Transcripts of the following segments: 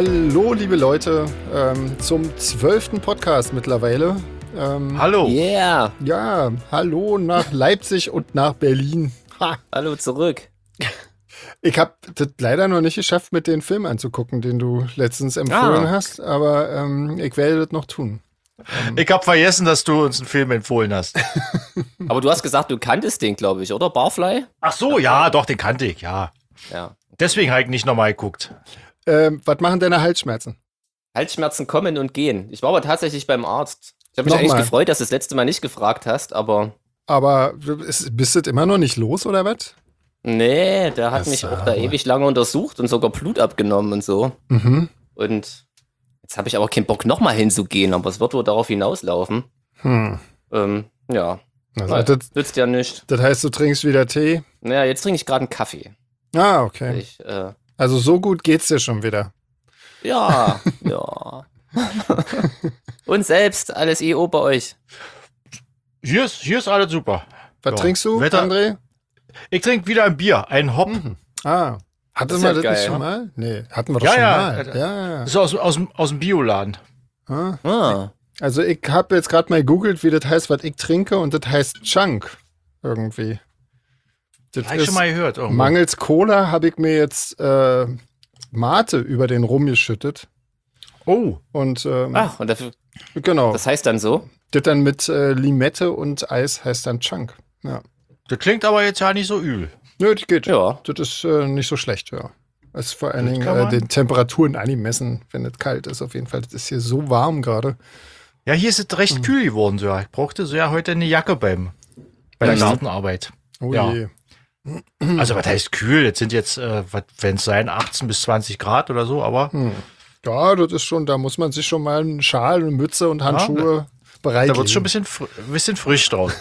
Hallo, liebe Leute, zum 12. Podcast mittlerweile. Hallo. Yeah. Ja, hallo nach Leipzig und nach Berlin. Ha. Hallo zurück. Ich habe das leider noch nicht geschafft, mit den Film anzugucken, den du letztens empfohlen hast, aber ich werde das noch tun. Ich habe vergessen, dass du uns einen Film empfohlen hast. Aber du hast gesagt, du kanntest den, glaube ich, oder? Barfly? Ach so, ja, doch, den kannte ich, ja. Deswegen habe ich nicht nochmal geguckt. Was machen deine Halsschmerzen? Halsschmerzen kommen und gehen. Ich war aber tatsächlich beim Arzt. Ich habe mich eigentlich gefreut, dass du das letzte Mal nicht gefragt hast, aber... Aber bist du immer noch nicht los, oder was? Nee, der hat mich auch da ewig lange untersucht und sogar Blut abgenommen und so. Mhm. Und jetzt habe ich aber keinen Bock, nochmal hinzugehen, aber es wird wohl darauf hinauslaufen. Ja. Also das nützt ja nicht. Das heißt, du trinkst wieder Tee? Naja, jetzt trinke ich gerade einen Kaffee. Ah, okay. Also so gut geht's dir schon wieder. Ja, ja. Und selbst, alles EO bei euch. Hier ist alles super. Was trinkst du, André? Ich trinke wieder ein Bier, ein Hop. Ah, hatten wir das nicht schon mal? Nee, hatten wir doch schon mal. Ja. Das ist aus dem Bioladen. Also ich habe jetzt gerade mal gegoogelt, wie das heißt, was ich trinke, und das heißt Chunk irgendwie. Das habe ich schon mal gehört. Irgendwo. Mangels Cola habe ich mir jetzt Mate über den Rum geschüttet. Oh. Und, und dafür, genau. Das heißt dann so? Das dann mit Limette und Eis heißt dann Chunk. Ja. Das klingt aber jetzt ja nicht so übel. Nö, das geht. Ja. Das ist nicht so schlecht, ja. Das ist vor allen Dingen den Temperaturen angemessen, wenn es kalt ist. Auf jeden Fall, das ist hier so warm gerade. Ja, hier ist es recht kühl geworden. So. Ich brauchte so ja heute eine Jacke bei der Gartenarbeit. Oh ja. je. Also was heißt kühl? Jetzt sind wenn es sein, 18 bis 20 Grad oder so, aber... Ja, das ist schon, da muss man sich schon mal einen Schal, eine Mütze und Handschuhe bereiten. Da wird es schon ein bisschen frisch draus.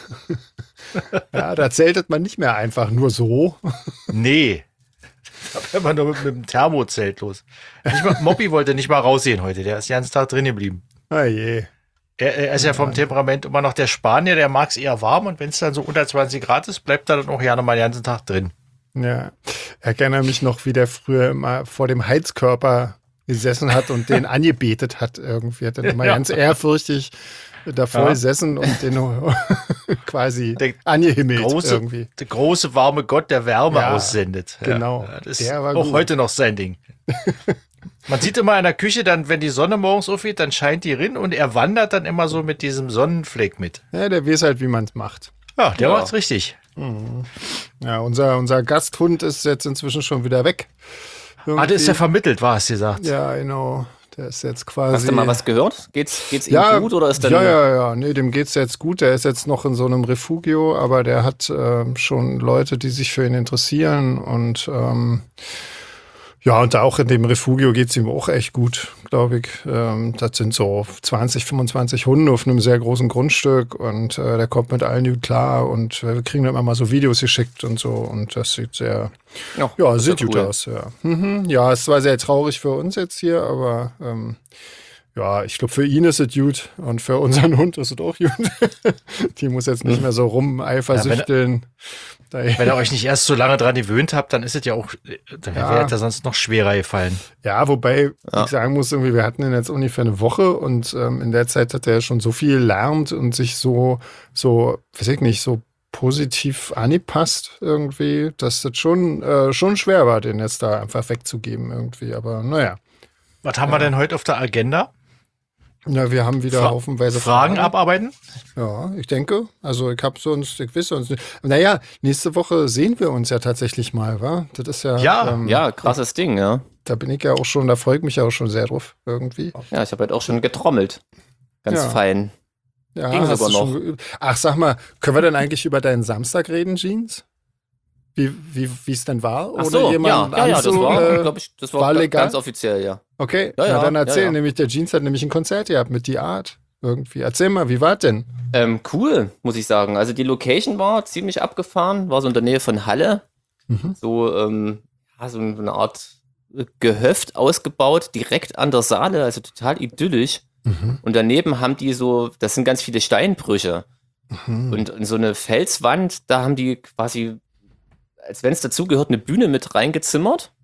Ja, da zeltet man nicht mehr einfach nur so. Nee. Da wäre man nur mit dem Thermozelt los. Moppi wollte nicht mal rausgehen heute. Der ist den ganzen Tag drin geblieben. Ah je. Er ist ja vom Temperament immer noch der Spanier, der mag es eher warm, und wenn es dann so unter 20 Grad ist, bleibt er dann auch gerne mal den ganzen Tag drin. Ja, ich erinnere mich noch, wie der früher immer vor dem Heizkörper gesessen hat und den angebetet hat irgendwie. Hat dann immer ganz ehrfürchtig davor gesessen und den quasi angehimmelt irgendwie. Der große, warme Gott, der Wärme aussendet. Genau. Ja, das ist auch heute noch sein Ding. Man sieht immer in der Küche dann, wenn die Sonne morgens aufgeht, dann scheint die rein und er wandert dann immer so mit diesem Sonnenfleck mit. Ja, der weiß halt, wie man es macht. Ja, der macht's richtig. Mhm. Ja, unser Gasthund ist jetzt inzwischen schon wieder weg. Irgendwie. Der ist ja vermittelt, war es gesagt. Ja, genau. Der ist jetzt quasi... Hast du mal was gehört? Geht's ihm gut oder ist dann... Ja. Nee, dem geht's jetzt gut. Der ist jetzt noch in so einem Refugio, aber der hat schon Leute, die sich für ihn interessieren, und und auch in dem Refugio geht's ihm auch echt gut, glaube ich. Das sind so 20, 25 Hunde auf einem sehr großen Grundstück, und der kommt mit allen gut klar, und wir kriegen dann immer mal so Videos geschickt und so, und das sieht sehr, sieht gut aus. Ja. Ja, es war sehr traurig für uns jetzt hier, aber ich glaube, für ihn ist es gut, und für unseren Hund ist es auch gut. Die muss jetzt nicht mehr so rumeifersüchteln. Wenn ihr euch nicht erst so lange dran gewöhnt habt, dann ist es ja auch, dann wäre es sonst noch schwerer gefallen. Ja, wobei ich sagen muss, irgendwie, wir hatten ihn jetzt ungefähr eine Woche, und in der Zeit hat er schon so viel gelernt und sich so, weiß ich nicht, so positiv angepasst irgendwie, dass das schon schwer war, den jetzt da einfach wegzugeben irgendwie, aber naja. Was haben wir denn heute auf der Agenda? Ja, wir haben wieder haufenweise Fragen abarbeiten? Ja, ich denke. Also ich weiß sonst nicht. Naja, nächste Woche sehen wir uns ja tatsächlich mal, wa? Das ist ja... krasses Ding, ja. Da bin ich ja auch schon, da freue ich mich ja auch schon sehr drauf, irgendwie. Ja, ich habe halt auch schon getrommelt. Ganz fein. Ja, ging sogar noch. Ach, sag mal, können wir denn eigentlich über deinen Samstag reden, Jeans? Wie es denn war? Ach so, ja, das war, glaube ich, das war legal? ganz offiziell, ja. Okay, dann erzähl. Nämlich der Jeans hat nämlich ein Konzert gehabt mit Die Art irgendwie. Erzähl mal, wie war es denn? Cool, muss ich sagen. Also die Location war ziemlich abgefahren, war so in der Nähe von Halle. So, so eine Art Gehöft ausgebaut, direkt an der Saale, also total idyllisch. Und daneben haben die das sind ganz viele Steinbrüche. Und in so eine Felswand, da haben die quasi, als wenn es dazugehört, eine Bühne mit reingezimmert.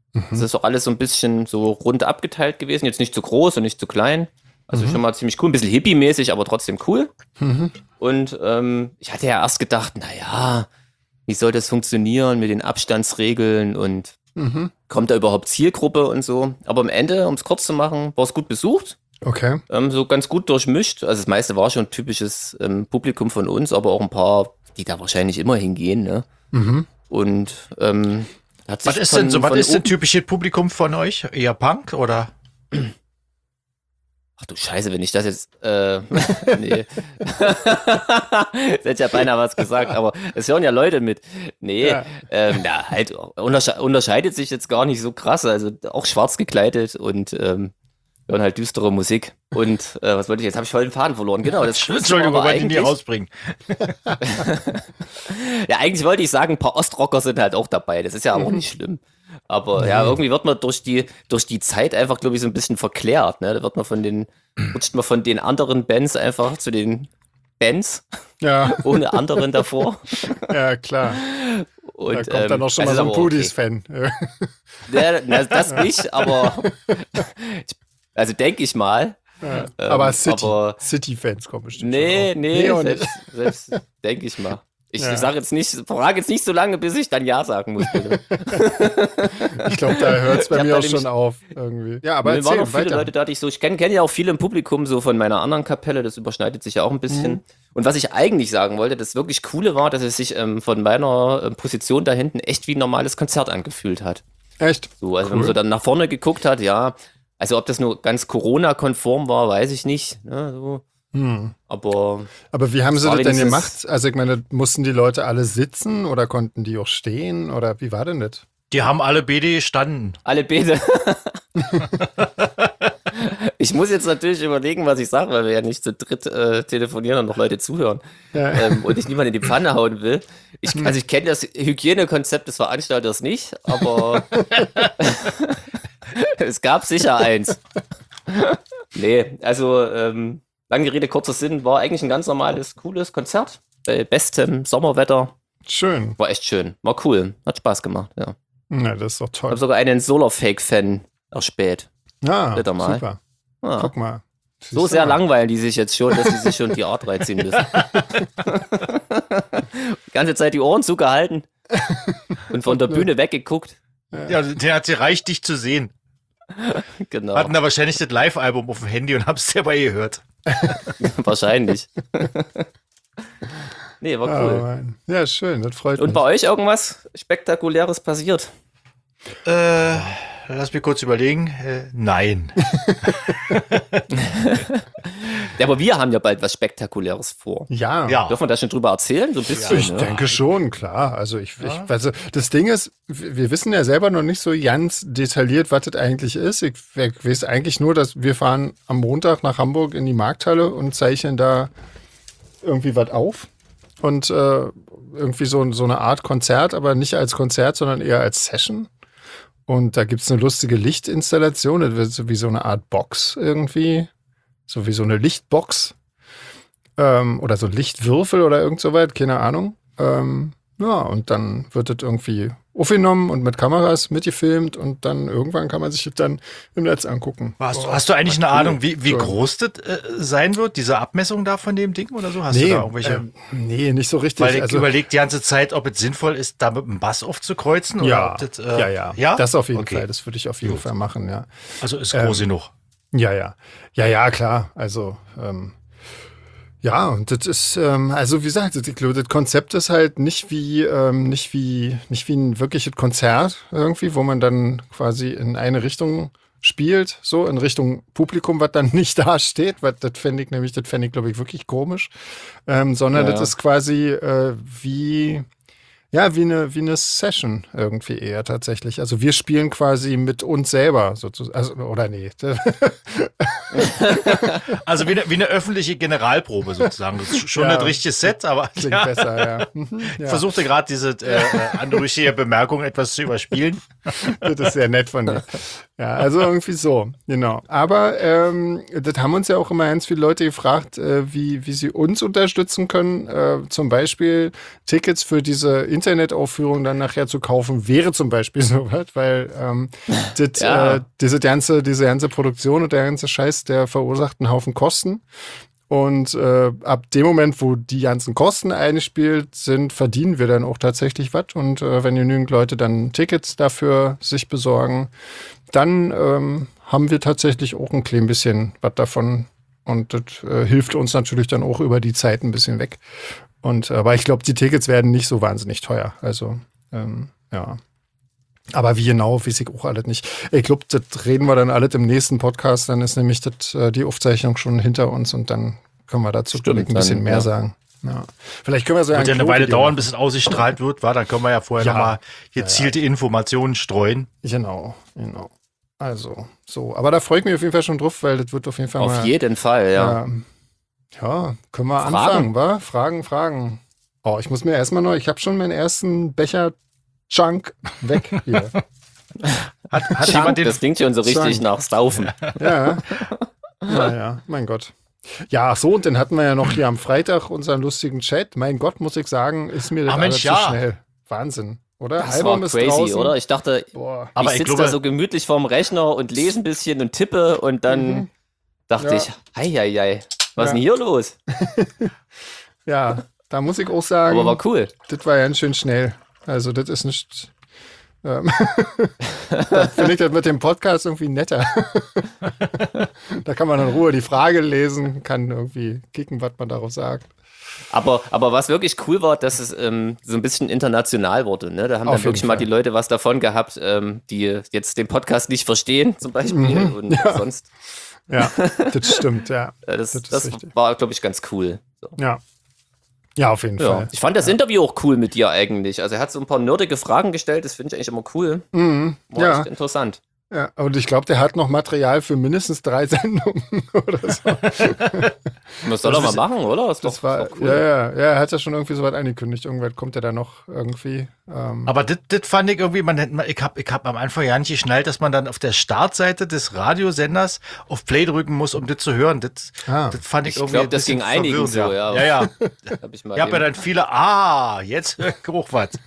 Das ist auch alles so ein bisschen so rund abgeteilt gewesen. Jetzt nicht zu groß und nicht zu klein. Also schon mal ziemlich cool. Ein bisschen hippie-mäßig, aber trotzdem cool. Und ich hatte ja erst gedacht, naja, wie soll das funktionieren mit den Abstandsregeln und kommt da überhaupt Zielgruppe und so. Aber am Ende, um es kurz zu machen, war es gut besucht. Okay. So ganz gut durchmischt. Also das meiste war schon typisches Publikum von uns, aber auch ein paar, die da wahrscheinlich immer hingehen. Ne? Und hat sich Was ist denn typisches Publikum von euch? Eher Punk oder? Ach du Scheiße, wenn ich das jetzt, nee. Das hätte ja beinahe was gesagt, aber es hören ja Leute mit. Nee, halt unterscheidet sich jetzt gar nicht so krass, also auch schwarz gekleidet und hören halt düstere Musik. Und was wollte ich jetzt? Habe ich voll den Faden verloren. Genau, das Entschuldigung, wir wollten ihn nie rausbringen. Ja, eigentlich wollte ich sagen, ein paar Ostrocker sind halt auch dabei. Das ist ja auch nicht schlimm. Aber ja, irgendwie wird man durch die Zeit einfach, glaube ich, so ein bisschen verklärt. Ne? Da rutscht man von den anderen Bands einfach zu den Bands. Ja. Ohne anderen davor. Ja, klar. Und, da kommt dann auch schon mal so ein Pudis-Fan. Okay. Ja, das nicht, aber also denke ich mal. Ja, aber City-Fans kommen bestimmt Nee, selbst denke ich mal. Ich frage jetzt nicht so lange, bis ich dann Ja sagen muss, bitte. Ich glaube, da hört es bei mir auch schon auf irgendwie. Ja, aber es waren auch viele Leute da, die ich kenne ja auch viele im Publikum so von meiner anderen Kapelle, das überschneidet sich ja auch ein bisschen. Und was ich eigentlich sagen wollte, das wirklich Coole war, dass es sich von meiner Position da hinten echt wie ein normales Konzert angefühlt hat. Echt? So, also wenn man so dann nach vorne geguckt hat, ja, also ob das nur ganz Corona-konform war, weiß ich nicht. Ne, so. Aber wie haben sie das denn gemacht? Also ich meine, mussten die Leute alle sitzen oder konnten die auch stehen oder wie war denn das? Die haben alle Bede gestanden. Alle Bede. Ich muss jetzt natürlich überlegen, was ich sage, weil wir ja nicht zu dritt telefonieren und noch Leute zuhören. Ja. Und ich niemanden in die Pfanne hauen will. Ich kenne das Hygienekonzept des Veranstalters nicht, aber es gab sicher eins. Nee, also lange Rede, kurzer Sinn, war eigentlich ein ganz normales, cooles Konzert bei bestem Sommerwetter. Schön. War echt schön, war cool, hat Spaß gemacht, ja. Ja, das ist doch toll. Ich habe sogar einen Solarfake-Fan erspäht. Super. Ah. Guck mal. So sehr langweilen die sich jetzt schon, dass sie sich schon die Art reinziehen müssen. Die ganze Zeit die Ohren zugehalten und von der Bühne weggeguckt. Ja, der hat gereicht, dich zu sehen. Genau. Hatten da wahrscheinlich das Live-Album auf dem Handy und haben es dabei gehört. Wahrscheinlich. Nee, war cool. Ja, schön, das freut mich. Und bei euch irgendwas Spektakuläres passiert? Lass mich kurz überlegen. Nein. Ja, aber wir haben ja bald was Spektakuläres vor. Ja. Dürfen wir da schon drüber erzählen? So ein bisschen, ich denke schon, klar. Also also das Ding ist, wir wissen ja selber noch nicht so ganz detailliert, was das eigentlich ist. Ich weiß eigentlich nur, dass wir fahren am Montag nach Hamburg in die Markthalle und zeichnen da irgendwie was auf. Und irgendwie so eine Art Konzert, aber nicht als Konzert, sondern eher als Session. Und da gibt es eine lustige Lichtinstallation, das wird so wie so eine Art Box irgendwie. So wie so eine Lichtbox oder so Lichtwürfel oder irgend so weit, keine Ahnung. Ja, und dann wird das irgendwie aufgenommen und mit Kameras mitgefilmt und dann irgendwann kann man sich das dann im Netz angucken. Hast du eigentlich eine Ahnung, wie groß das sein wird, diese Abmessung da von dem Ding oder so? Hast du da irgendwelche? Nee, nicht so richtig. Weil ich überlege die ganze Zeit, ob es sinnvoll ist, da mit dem Bass aufzukreuzen. Ja, oder ob das, ja. Das auf jeden Fall, das würde ich auf jeden Fall machen, ja. Also ist groß genug. Ja, klar. Also, ja, und das ist, also wie gesagt, das Konzept ist halt nicht wie ein wirkliches Konzert irgendwie, wo man dann quasi in eine Richtung spielt, so in Richtung Publikum, was dann nicht da steht, weil das fände ich, glaube ich, wirklich komisch, sondern das ist quasi wie eine Session irgendwie eher tatsächlich. Also wir spielen quasi mit uns selber sozusagen, also, oder nee. Also wie eine öffentliche Generalprobe sozusagen. Das ist schon ein richtiges Set, aber klingt besser, ja. Ich versuchte gerade diese anrüchige Bemerkung etwas zu überspielen. Das ist sehr nett von dir. Ja, also irgendwie so, genau. Aber das haben uns ja auch immer ganz viele Leute gefragt, wie sie uns unterstützen können. Zum Beispiel Tickets für diese Internetaufführung dann nachher zu kaufen, wäre zum Beispiel sowas, weil diese ganze Produktion und der ganze Scheiß, der verursacht einen Haufen Kosten. Und ab dem Moment, wo die ganzen Kosten eingespielt sind, verdienen wir dann auch tatsächlich was. Und wenn genügend Leute dann Tickets dafür sich besorgen, dann haben wir tatsächlich auch ein klein bisschen was davon. Und das hilft uns natürlich dann auch über die Zeit ein bisschen weg. Aber ich glaube, die Tickets werden nicht so wahnsinnig teuer. Also, ja. Aber wie genau, weiß ich auch alles nicht. Ich glaube, das reden wir dann alles im nächsten Podcast. Dann ist nämlich die Aufzeichnung schon hinter uns und dann können wir dazu ein bisschen mehr sagen. Ja. Vielleicht können wir so Wird ja eine Weile dauern, bis es ausgestrahlt wird, war. Dann können wir ja vorher nochmal gezielte Informationen streuen. Genau. Also, so. Aber da freue ich mich auf jeden Fall schon drauf, weil das wird auf jeden Fall Auf jeden Fall, ja. Ja, können wir anfangen, wa? Fragen. Oh, ich muss mir erstmal noch, ich habe schon meinen ersten Becher Chunk weg hier. Hat jemand das klingt schon so richtig Chunk nach Saufen. Ja. Naja, mein Gott. Ja, so, und dann hatten wir ja noch hier am Freitag unseren lustigen Chat. Mein Gott, muss ich sagen, ist mir das alles zu schnell. Wahnsinn, oder? Das war crazy, draußen. Oder? Ich dachte, aber ich sitze da so gemütlich vorm Rechner und lese ein bisschen und tippe und dann dachte ich, hei, was ist denn hier los? Ja, da muss ich auch sagen, aber war cool. Das war ganz schön schnell. Also das ist nicht... Da finde ich das mit dem Podcast irgendwie netter. Da kann man in Ruhe die Frage lesen, kann irgendwie kicken, was man darauf sagt. Aber was wirklich cool war, dass es so ein bisschen international wurde. Ne? Da haben dann wirklich mal die Leute was davon gehabt, die jetzt den Podcast nicht verstehen, zum Beispiel. Und sonst. Ja, das stimmt, ja. Das war, glaube ich, ganz cool. So. Ja, auf jeden Fall. Ich fand das Interview auch cool mit dir eigentlich. Also er hat so ein paar nerdige Fragen gestellt, das finde ich eigentlich immer cool. War echt interessant. Ja, und ich glaube, der hat noch Material für mindestens 3 Sendungen oder so. Das soll er mal machen, oder? Das war cool. Ja, er hat ja schon irgendwie so was angekündigt. Irgendwann kommt er da noch irgendwie. Aber das fand ich irgendwie, ich hab am Anfang ja nicht geschnallt, dass man dann auf der Startseite des Radiosenders auf Play drücken muss, um das zu hören. Das fand ich irgendwie. Ich glaube, das ging einigen so, ja. Ja. Ich habe ja dann viele, jetzt höre ich auch was.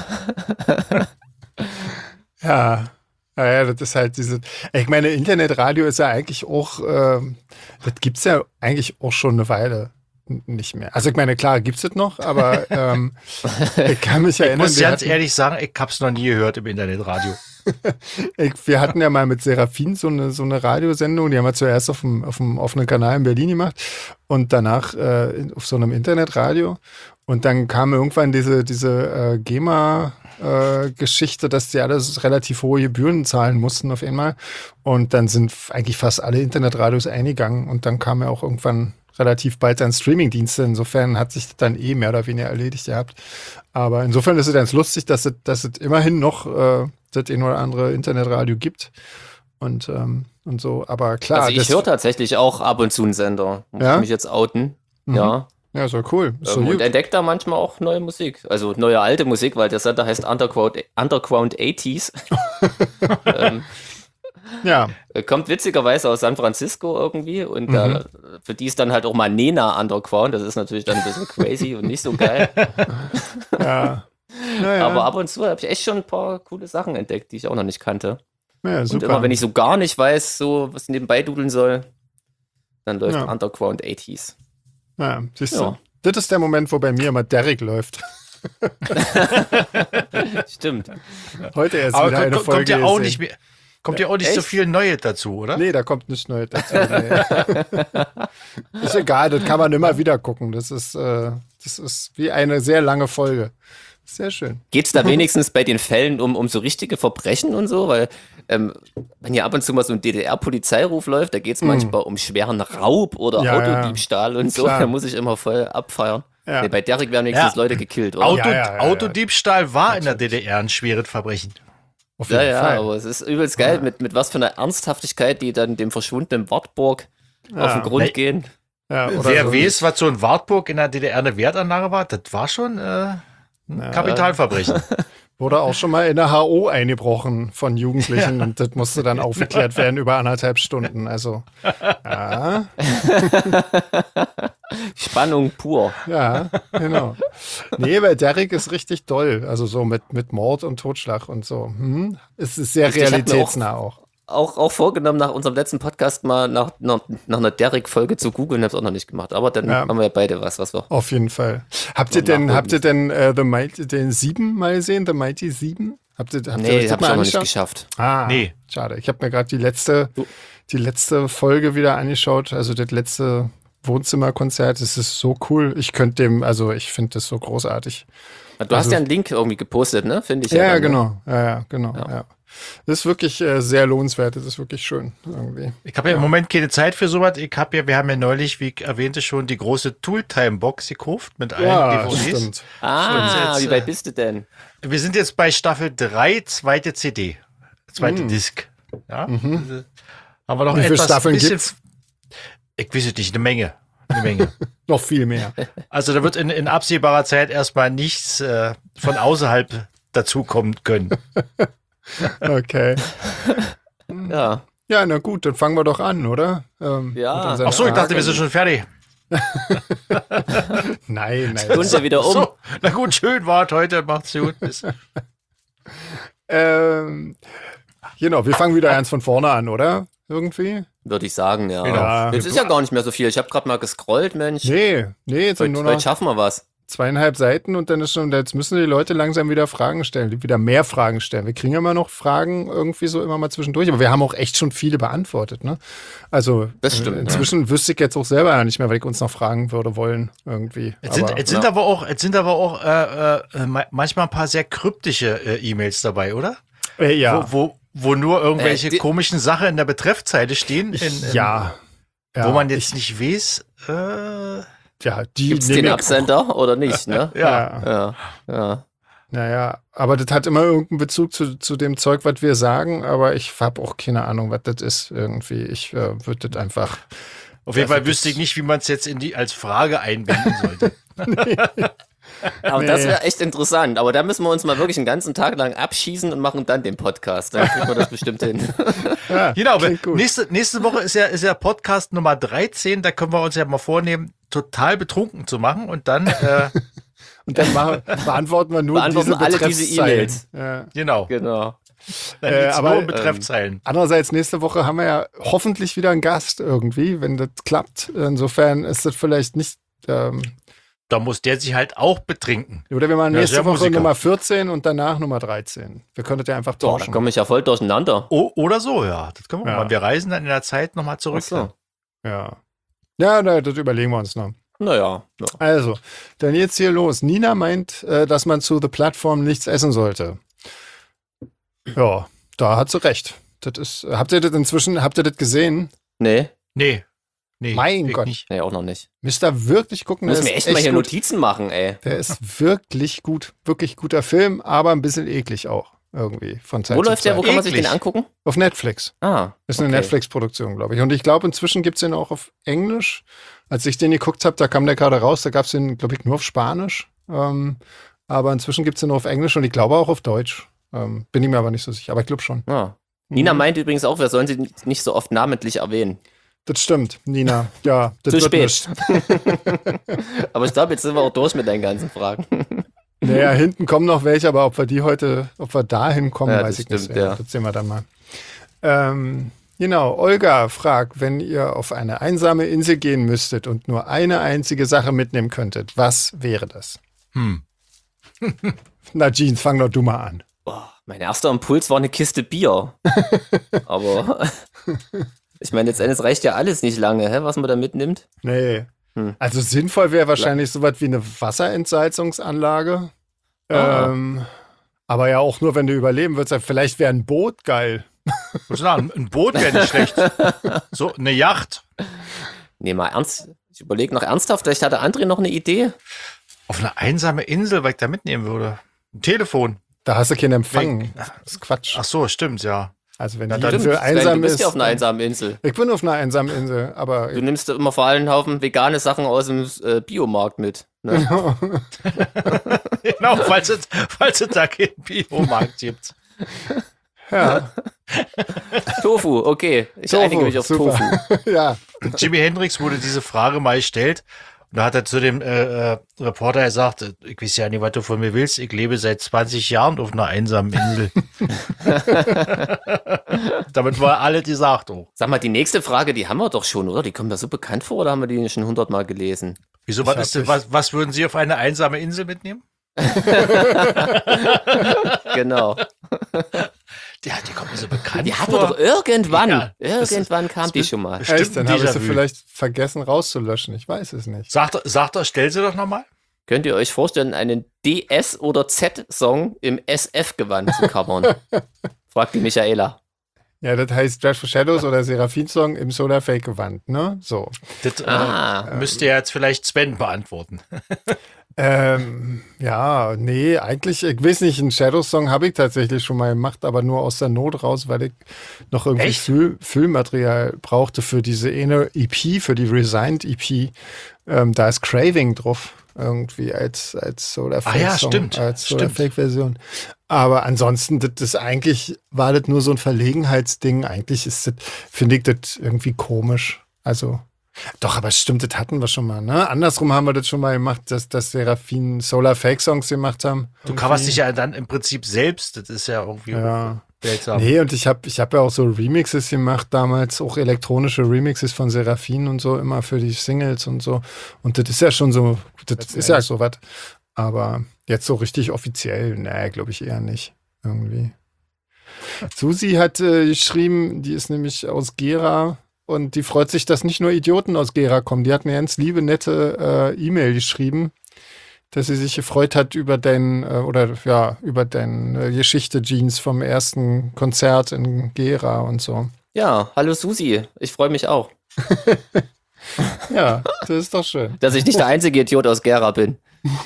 Ja. Naja, das ist halt ich meine, Internetradio ist ja eigentlich auch, das gibt es ja eigentlich auch schon eine Weile nicht mehr. Also ich meine, klar gibt es das noch, aber ich kann mich erinnern. Ich muss ganz ehrlich sagen, ich habe es noch nie gehört im Internetradio. Wir hatten ja mal mit Seraphin so eine Radiosendung, die haben wir zuerst auf dem offenen Kanal in Berlin gemacht und danach auf so einem Internetradio. Und dann kam irgendwann diese GEMA-Geschichte, dass die alles relativ hohe Gebühren zahlen mussten auf einmal. Und dann sind eigentlich fast alle Internetradios eingegangen. Und dann kam ja auch irgendwann relativ bald dann Streamingdienste. Insofern hat sich das dann mehr oder weniger erledigt gehabt. Aber insofern ist es ganz lustig, dass es immerhin noch das ein oder andere Internetradio gibt. Und so. Aber klar. Also ich höre tatsächlich auch ab und zu einen Sender. Muss ich mich jetzt outen. Ja. Ja, ist ja cool. Und entdeckt da manchmal auch neue Musik. Also neue alte Musik, weil der Sender heißt Underground 80s. Ja. Kommt witzigerweise aus San Francisco irgendwie und für die ist dann halt auch mal Nena Underground. Das ist natürlich dann ein bisschen crazy und nicht so geil. Ja. Aber ab und zu habe ich echt schon ein paar coole Sachen entdeckt, die ich auch noch nicht kannte. Ja, super. Und immer wenn ich so gar nicht weiß, so was nebenbei dudeln soll, dann läuft Underground 80s. Ja, siehst du. Ja. Das ist der Moment, wo bei mir immer Derrick läuft. Stimmt. Heute erst wieder eine Folge. Kommt ja auch nicht mehr. Kommt ja auch nicht so viel Neues dazu, oder? Nee, da kommt nichts Neues dazu. Nee. Ist egal, das kann man immer wieder gucken. Das ist wie eine sehr lange Folge. Sehr schön. Geht's da wenigstens bei den Fällen um so richtige Verbrechen und so? Weil, wenn hier ab und zu mal so ein DDR-Polizeiruf läuft, da geht's manchmal um schweren Raub oder Autodiebstahl und so. Klar. Da muss ich immer voll abfeiern. Ja. Nee, bei Derrick werden wenigstens Leute gekillt, oder? Autodiebstahl war in der DDR ein schweres Verbrechen. Auf jeden Fall. Aber es ist übelst geil, mit was für einer Ernsthaftigkeit die dann dem verschwundenen Wartburg auf den Grund gehen. Ja, wer weiß, was so ein Wartburg in der DDR eine Wertanlage war, das war schon Kapitalverbrechen. Wurde auch schon mal in der HO eingebrochen von Jugendlichen und das musste dann aufgeklärt werden über 1,5 Stunden. Also, ja. Spannung pur. Ja, genau. Nee, weil Derrick ist richtig doll. Also so mit Mord und Totschlag und so. Es ist sehr realitätsnah auch. Auch vorgenommen, nach unserem letzten Podcast mal nach einer Derrick-Folge zu googeln, hab's auch noch nicht gemacht. Aber dann haben wir ja beide was wir. Auf jeden Fall. Habt ihr denn den 7 mal gesehen? The Mighty 7? Habt ihr nee, hab ich auch noch nicht geschafft. Nee. Schade. Ich habe mir gerade die letzte Folge wieder angeschaut, also das letzte Wohnzimmerkonzert. Es ist so cool. Ich finde das so großartig. Du hast ja einen Link irgendwie gepostet, ne? Finde ich. Ja, genau. Ja, genau. Ja. Das ist wirklich sehr lohnenswert. Das ist wirklich schön irgendwie. Ich habe ja im Moment keine Zeit für sowas. Wir haben ja neulich, wie ich erwähnte, schon die große Tooltime-Box gekauft mit allen DVDs. Stimmt. Wie weit bist du denn? Wir sind jetzt bei Staffel 3, zweite CD. Zweite Disc. Ja. Haben wir noch Wie viele Staffeln gibt's? Ich weiß es nicht, eine Menge. Noch viel mehr. Also da wird in absehbarer Zeit erstmal nichts von außerhalb dazukommen können. Okay. Ja. Ja, na gut, dann fangen wir doch an, oder? Ja. Ach so, ich dachte, wir sind schon fertig. Nein. Stunde wieder um. So, na gut, schön war's heute, macht's gut. Genau, wir fangen wieder ganz von vorne an, oder? Irgendwie? Würde ich sagen, ja. Genau. Jetzt ist ja gar nicht mehr so viel. Ich habe gerade mal gescrollt, Mensch. Nee, jetzt sind nur noch Heute schaffen wir was. 2,5 Seiten und dann jetzt müssen die Leute langsam wieder Fragen stellen, wieder mehr Fragen stellen. Wir kriegen immer noch Fragen irgendwie so immer mal zwischendurch, aber wir haben auch echt schon viele beantwortet, ne? Also das stimmt, inzwischen wüsste ich jetzt auch selber ja nicht mehr, weil ich uns noch fragen wollen irgendwie. Jetzt sind aber auch manchmal ein paar sehr kryptische E-Mails dabei, oder? Ja. Wo nur irgendwelche komischen Sachen in der Betreffzeile stehen. Wo man jetzt nicht weiß, gibt's den Absender oder nicht, ne? Ja. Naja, aber das hat immer irgendeinen Bezug zu dem Zeug, was wir sagen, aber ich habe auch keine Ahnung, was das ist irgendwie. Ich würde das einfach... Auf jeden Fall wüsste ich nicht, wie man es jetzt als Frage einbinden sollte. Aber das wäre echt interessant. Aber da müssen wir uns mal wirklich einen ganzen Tag lang abschießen und machen dann den Podcast. Dann kriegen wir das bestimmt hin. Ja, genau, nächste Woche ist ja Podcast Nummer 13. Da können wir uns ja mal vornehmen, total betrunken zu machen und dann... und dann beantworten wir nur alle diese E-Mails. Ja. Genau. Dann aber nur Betreffzeilen. Andererseits, nächste Woche haben wir ja hoffentlich wieder einen Gast irgendwie, wenn das klappt. Insofern ist das vielleicht nicht... da muss der sich halt auch betrinken. Oder wir machen nächste Woche Nummer 14 und danach Nummer 13. Wir könnten ja einfach tauschen. Da komme ich ja voll durcheinander. Oder so, ja. Das können wir mal. Wir reisen dann in der Zeit nochmal zurück. So. Ja, das überlegen wir uns noch. Naja. Ja. Also, dann jetzt hier los. Nina meint, dass man zu The Platform nichts essen sollte. Ja, da hat sie recht. Habt ihr das gesehen? Nee. Mein Gott. Nicht. Nee, auch noch nicht. Müsst ihr wirklich gucken. Müssen wir echt mal hier gut. Notizen machen, ey. Der ist wirklich gut. Wirklich guter Film, aber ein bisschen eklig auch. Irgendwie von Zeit Wo zu läuft der? Wo kann man sich den angucken? Auf Netflix. Ist eine Netflix-Produktion, glaube ich. Und ich glaube, inzwischen gibt es den auch auf Englisch. Als ich den geguckt habe, da kam der gerade raus. Da gab es den, glaube ich, nur auf Spanisch. Aber inzwischen gibt es den nur auf Englisch und ich glaube auch auf Deutsch. Bin ich mir aber nicht so sicher. Aber ich glaube schon. Nina meint übrigens auch, wir sollen sie nicht so oft namentlich erwähnen. Das stimmt, Nina. Ja, das zu wird spät. Aber ich glaube, jetzt sind wir auch durch mit deinen ganzen Fragen. Naja, hinten kommen noch welche, aber ob wir da hinkommen, weiß ich nicht. Ja. Das sehen wir dann mal. Genau, Olga fragt, wenn ihr auf eine einsame Insel gehen müsstet und nur eine einzige Sache mitnehmen könntet, was wäre das? Na, Jeans, fang doch du mal an. Boah, mein erster Impuls war eine Kiste Bier. Aber ich meine, letztendlich reicht ja alles nicht lange, was man da mitnimmt. Nee. Also sinnvoll wäre wahrscheinlich sowas wie eine Wasserentsalzungsanlage. Aber ja auch nur, wenn du überleben würdest. Vielleicht wäre ein Boot geil. Muss sagen, ein Boot wäre nicht schlecht. So, eine Yacht. Nee, mal ernst. Ich überlege noch ernsthaft, vielleicht hatte André noch eine Idee. Auf eine einsame Insel, was ich da mitnehmen würde. Ein Telefon. Da hast du keinen Empfang. Das ist Quatsch. Ach so, stimmt, ja. Also wenn die Insel einsam ist. Du bist ja auf einer einsamen Insel. Ich bin auf einer einsamen Insel, aber... Du nimmst immer vor allem einen Haufen vegane Sachen aus dem Biomarkt mit. Ne? Genau, falls es da keinen Biomarkt gibt. Ja. Tofu, okay. Ich einige mich auf super. Tofu. Ja. Jimi Hendrix wurde diese Frage mal gestellt und da hat er zu dem Reporter gesagt, ich weiß ja nicht, was du von mir willst, ich lebe seit 20 Jahren auf einer einsamen Insel. Damit war alle gesagt auch. Sag mal, die nächste Frage, die haben wir doch schon, oder? Die kommt mir so bekannt vor, oder haben wir die schon 100-mal gelesen? Wieso, was würden Sie auf eine einsame Insel mitnehmen? Genau. Die kommt mir so bekannt Die hatten vor. wir doch irgendwann. Ja, irgendwann kam die schon mal. Echt? Dann habe ich sie Déjà-vu. vielleicht vergessen rauszulöschen. Ich weiß es nicht. Sagt er, stell sie doch nochmal. Könnt ihr euch vorstellen, einen DS- oder Z-Song im SF-Gewand zu covern? Fragt die Michaela. Ja, das heißt Dreadful Shadows oder Seraphim-Song im Solar Fake-Gewand, ne? So. Das müsste ja jetzt vielleicht Sven beantworten. Ja, nee, eigentlich, ich weiß nicht, einen Shadows-Song habe ich tatsächlich schon mal gemacht, aber nur aus der Not raus, weil ich noch irgendwie Füllmaterial brauchte für diese eine EP, für die Resigned-EP. Da ist Craving drauf, irgendwie als Solar Fake-Song, ja, stimmt. als Solar Fake-Version. Aber ansonsten, das ist eigentlich, war das nur so ein Verlegenheitsding. Eigentlich ist das, finde ich das irgendwie komisch. Also, doch, aber stimmt, das hatten wir schon mal, ne? Andersrum haben wir das schon mal gemacht, dass Seraphim Solar Fake Songs gemacht haben. Du coverst dich ja dann im Prinzip selbst. Das ist ja irgendwie seltsam. Nee, und ich hab ja auch so Remixes gemacht damals, auch elektronische Remixes von Seraphim und so, immer für die Singles und so. Und das ist ja schon so, das ist ja so was. Aber jetzt so richtig offiziell, nee, glaube ich eher nicht. Irgendwie. Susi hat geschrieben, die ist nämlich aus Gera. Und die freut sich, dass nicht nur Idioten aus Gera kommen. Die hat mir ganz liebe, nette E-Mail geschrieben, dass sie sich gefreut hat über über deine Geschichte, Jeans, vom ersten Konzert in Gera und so. Ja, hallo Susi. Ich freue mich auch, Ja, das ist doch schön. dass ich nicht der einzige Idiot aus Gera bin.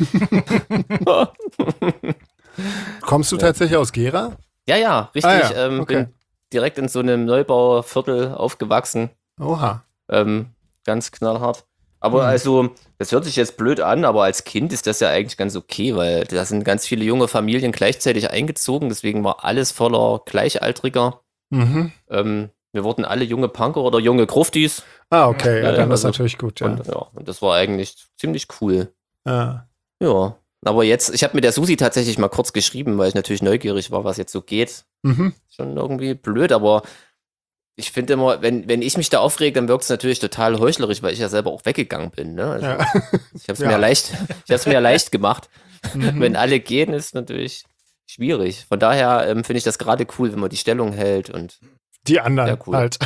Kommst du tatsächlich aus Gera? Ja, richtig. Ah, ja. Okay. Bin direkt in so einem Neubauviertel aufgewachsen. Oha. Ganz knallhart. Aber also, das hört sich jetzt blöd an, aber als Kind ist das ja eigentlich ganz okay, weil da sind ganz viele junge Familien gleichzeitig eingezogen, deswegen war alles voller Gleichaltriger. Mhm. Wir wurden alle junge Punker oder junge Gruftis. Ah, okay, ja, dann ist also, natürlich gut, ja. Und das war eigentlich ziemlich cool. Ja. Ja, aber jetzt, ich habe mit der Susi tatsächlich mal kurz geschrieben, weil ich natürlich neugierig war, was jetzt so geht. Mhm. Schon irgendwie blöd, aber ich finde immer, wenn ich mich da aufrege, dann wirkt es natürlich total heuchlerisch, weil ich ja selber auch weggegangen bin. Ne? Also, Ja. Ich habe es mir leicht gemacht. Mhm. Wenn alle gehen, ist natürlich schwierig. Von daher finde ich das gerade cool, wenn man die Stellung hält und Die anderen Ja, cool. halt.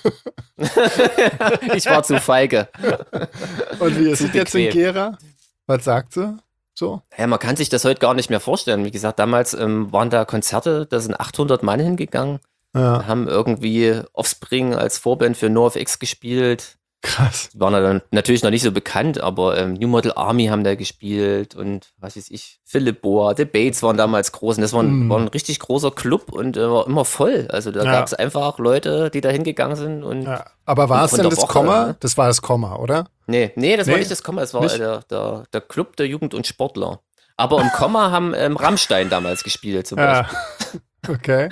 ich war zu feige. Und wie ist Zu es jetzt in bequem. Gera? Was sagt sie? So? Ja, man kann sich das heute gar nicht mehr vorstellen. Wie gesagt, damals waren da Konzerte, da sind 800 Mann hingegangen, Ja, haben irgendwie Offspring als Vorband für NoFX gespielt. krass. Die waren dann natürlich noch nicht so bekannt, aber New Model Army haben da gespielt und was weiß ich, Philipp Bohr, The Bates waren damals groß und das war ein richtig großer Club und war immer voll. Also da gab es einfach Leute, die da hingegangen sind und Ja. Aber war es von denn der das Woche, Komma? ne? Das war das Komma, oder? nee, das war Nee, nicht das Komma, das war nicht? der Club der Jugend und Sportler. Aber im Komma haben Rammstein damals gespielt zum Ja. Beispiel. Okay.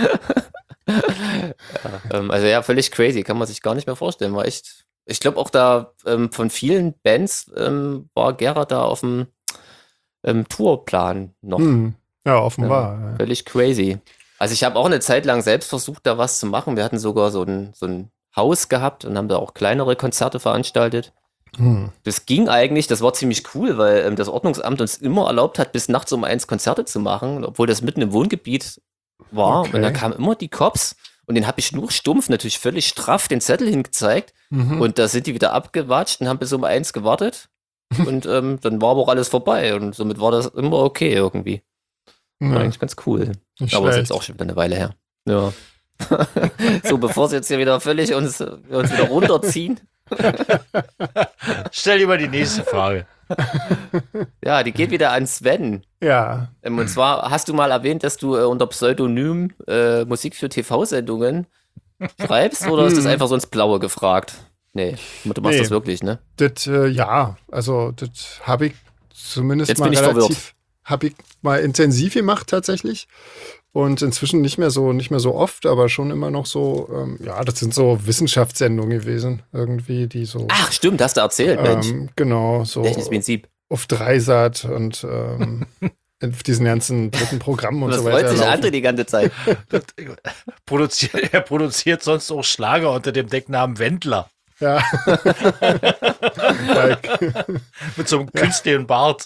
Also ja, völlig crazy, kann man sich gar nicht mehr vorstellen. War echt, ich glaube auch da von vielen Bands war Gera da auf dem Tourplan noch. Ja, offenbar. Ja. Völlig crazy. Also ich habe auch eine Zeit lang selbst versucht, da was zu machen. Wir hatten sogar so ein Haus gehabt und haben da auch kleinere Konzerte veranstaltet. Das ging eigentlich, das war ziemlich cool, weil das Ordnungsamt uns immer erlaubt hat, bis nachts um 1 Konzerte zu machen, obwohl das mitten im Wohngebiet war. Okay. Und dann kamen immer die Cops und den habe ich nur stumpf, natürlich völlig straff, den Zettel hingezeigt. Und da sind die wieder abgewatscht und haben bis um 1 gewartet. Und dann war aber auch alles vorbei und somit war das immer okay irgendwie. War eigentlich ganz cool. Nicht Aber ist schlecht. jetzt auch schon wieder eine Weile her. Ja. So, bevor sie jetzt hier wieder völlig uns wieder runterziehen. Stell dir mal die nächste Frage. Ja, die geht wieder an Sven. Ja. Und zwar hast du mal erwähnt, dass du unter Pseudonym Musik für TV-Sendungen schreibst oder ist das einfach so ins Blaue gefragt? Nee, du machst Nee. das wirklich, ne? Das, ja, also das habe ich zumindest Jetzt mal bin ich relativ verwirrt. habe ich mal intensiv gemacht tatsächlich. Und inzwischen nicht mehr so oft, aber schon immer noch so, das sind so Wissenschaftssendungen gewesen, irgendwie, die so. Ach, stimmt, hast du erzählt, Mensch. Genau, so Welches Prinzip? auf Dreisat und auf diesen ganzen dritten Programmen und so weiter. Das freut sich André die ganze Zeit. Er produziert sonst auch Schlager unter dem Decknamen Wendler. Ja. Mit so einem künstlichen Bart.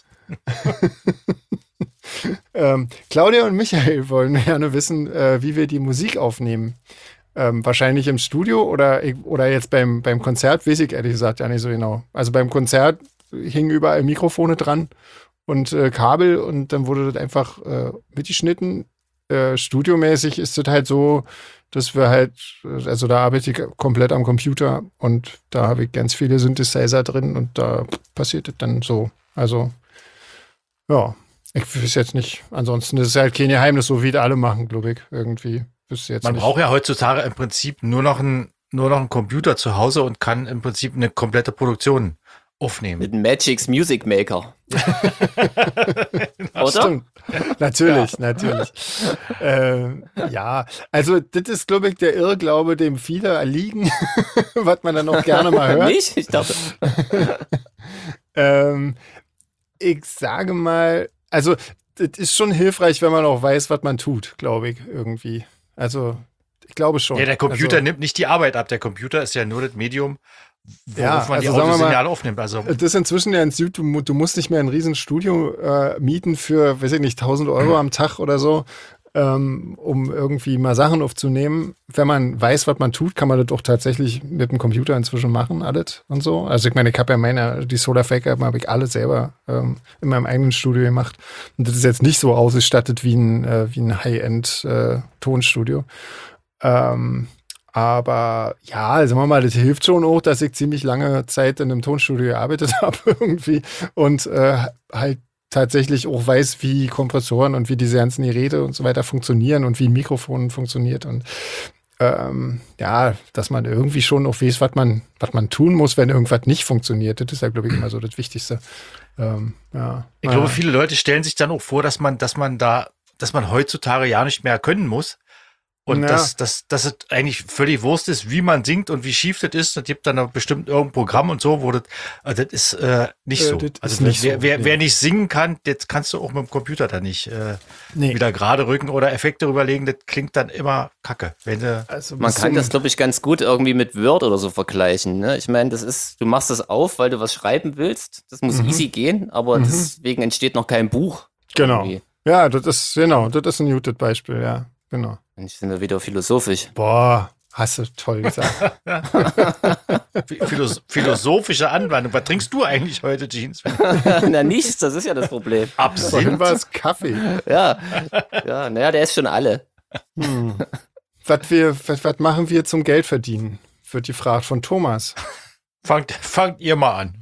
Claudia und Michael wollen gerne wissen, wie wir die Musik aufnehmen. Wahrscheinlich im Studio oder jetzt beim Konzert, weiß ich ehrlich gesagt ja nicht so genau. Also beim Konzert hingen überall Mikrofone dran und Kabel und dann wurde das einfach mitgeschnitten. Studiomäßig ist das halt so, dass wir halt, also da arbeite ich komplett am Computer und da habe ich ganz viele Synthesizer drin und da passiert das dann so. Also, ja. Ich weiß jetzt nicht. Ansonsten ist es halt kein Geheimnis, so wie das alle machen, glaube ich, irgendwie. Man braucht ja heutzutage im Prinzip nur noch einen Computer zu Hause und kann im Prinzip eine komplette Produktion aufnehmen. Mit Magic's Music Maker. Oder? Stimmt. Natürlich. Ja, also das ist, glaube ich, der Irrglaube, dem viele erliegen, was man dann auch gerne mal hört. Nicht? Ich dachte. Ich sage mal, also, das ist schon hilfreich, wenn man auch weiß, was man tut, glaube ich, irgendwie. Also, ich glaube schon. Ja, der Computer nimmt nicht die Arbeit ab. Der Computer ist ja nur das Medium, worauf man die Audiosignale aufnimmt. Also. Das ist inzwischen ja du musst nicht mehr ein riesen Studio mieten für, weiß ich nicht, 1.000 Euro am Tag oder so, um irgendwie mal Sachen aufzunehmen. Wenn man weiß, was man tut, kann man das doch tatsächlich mit dem Computer inzwischen machen, alles und so. Also ich meine, ich habe ja die Solar Fake App habe ich alle selber in meinem eigenen Studio gemacht. Und das ist jetzt nicht so ausgestattet wie ein High-End Tonstudio. Aber ja, sagen wir mal, das hilft schon auch, dass ich ziemlich lange Zeit in einem Tonstudio gearbeitet habe irgendwie und halt tatsächlich auch weiß, wie Kompressoren und wie diese ganzen Geräte und so weiter funktionieren und wie ein Mikrofon funktioniert und dass man irgendwie schon auch weiß, was man tun muss, wenn irgendwas nicht funktioniert. Das ist ja, glaube ich, immer so das Wichtigste. Ich glaube, viele Leute stellen sich dann auch vor, dass man heutzutage ja nicht mehr können muss. Und dass es eigentlich völlig Wurst ist, wie man singt und wie schief das ist. Das gibt dann bestimmt irgendein Programm und so, wo das ist nicht so. Also wer nicht singen kann, das kannst du auch mit dem Computer dann nicht wieder gerade rücken oder Effekte rüberlegen. Das klingt dann immer kacke. Man kann das, glaube ich, ganz gut irgendwie mit Word oder so vergleichen. Ne? Ich meine, du machst das auf, weil du was schreiben willst. Das muss easy gehen, aber deswegen entsteht noch kein Buch. Genau. Irgendwie. Ja, das ist ein gutes Beispiel, ja. Genau. Jetzt sind wir wieder philosophisch. Boah, hast du toll gesagt. Philosophische Anwendung. Was trinkst du eigentlich heute, Jeans? Na, nichts, das ist ja das Problem. Vorhin war es Kaffee. Ja, naja, der ist schon alle. Was machen wir zum Geldverdienen? Wird die Frage von Thomas. Fangt ihr mal an.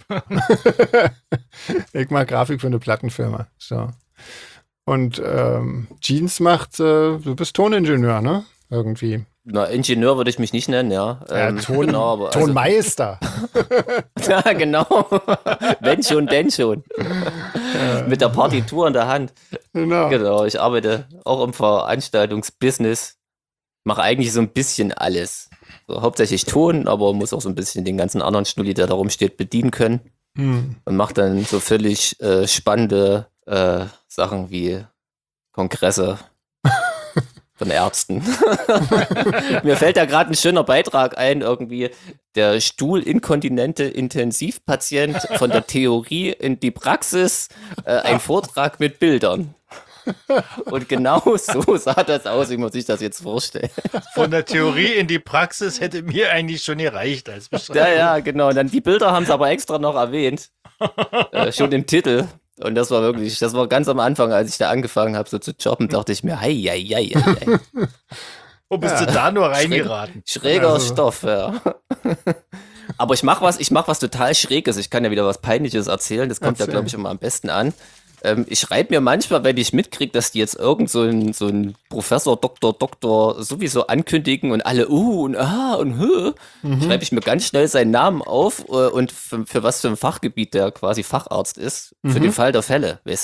Ich mache Grafik für eine Plattenfirma. So. Und Jeans macht, du bist Toningenieur, ne? Irgendwie. Na, Ingenieur würde ich mich nicht nennen, ja. Genau, Tonmeister. Ja, genau. Wenn schon, denn schon. Mit der Partitur in der Hand. Genau, ich arbeite auch im Veranstaltungsbusiness. Mache eigentlich so ein bisschen alles. So, hauptsächlich Ton, aber muss auch so ein bisschen den ganzen anderen Schnulli, der da rumsteht, bedienen können. Und mache dann so völlig spannende Sachen wie Kongresse von Ärzten. Mir fällt da gerade ein schöner Beitrag ein, irgendwie der Stuhlinkontinente Intensivpatient von der Theorie in die Praxis, ein Vortrag mit Bildern. Und genau so sah das aus, wie man sich das jetzt vorstellt. Von der Theorie in die Praxis hätte mir eigentlich schon gereicht als Beschreibung. Ja, genau. Und dann die Bilder haben sie aber extra noch erwähnt. Schon im Titel. Und das war ganz am Anfang, als ich da angefangen habe, so zu jobben, dachte ich mir, hei. Wo bist du da nur reingeraten? Schräger Stoff, ja. Aber ich mach was total Schräges. Ich kann ja wieder was Peinliches erzählen. Das kommt ja, glaube ich, immer am besten an. Ich schreibe mir manchmal, wenn ich mitkriege, dass die jetzt so ein Professor, Doktor sowieso ankündigen und alle und schreibe ich mir ganz schnell seinen Namen auf und für was für ein Fachgebiet der quasi Facharzt ist, für den Fall der Fälle, weißt du?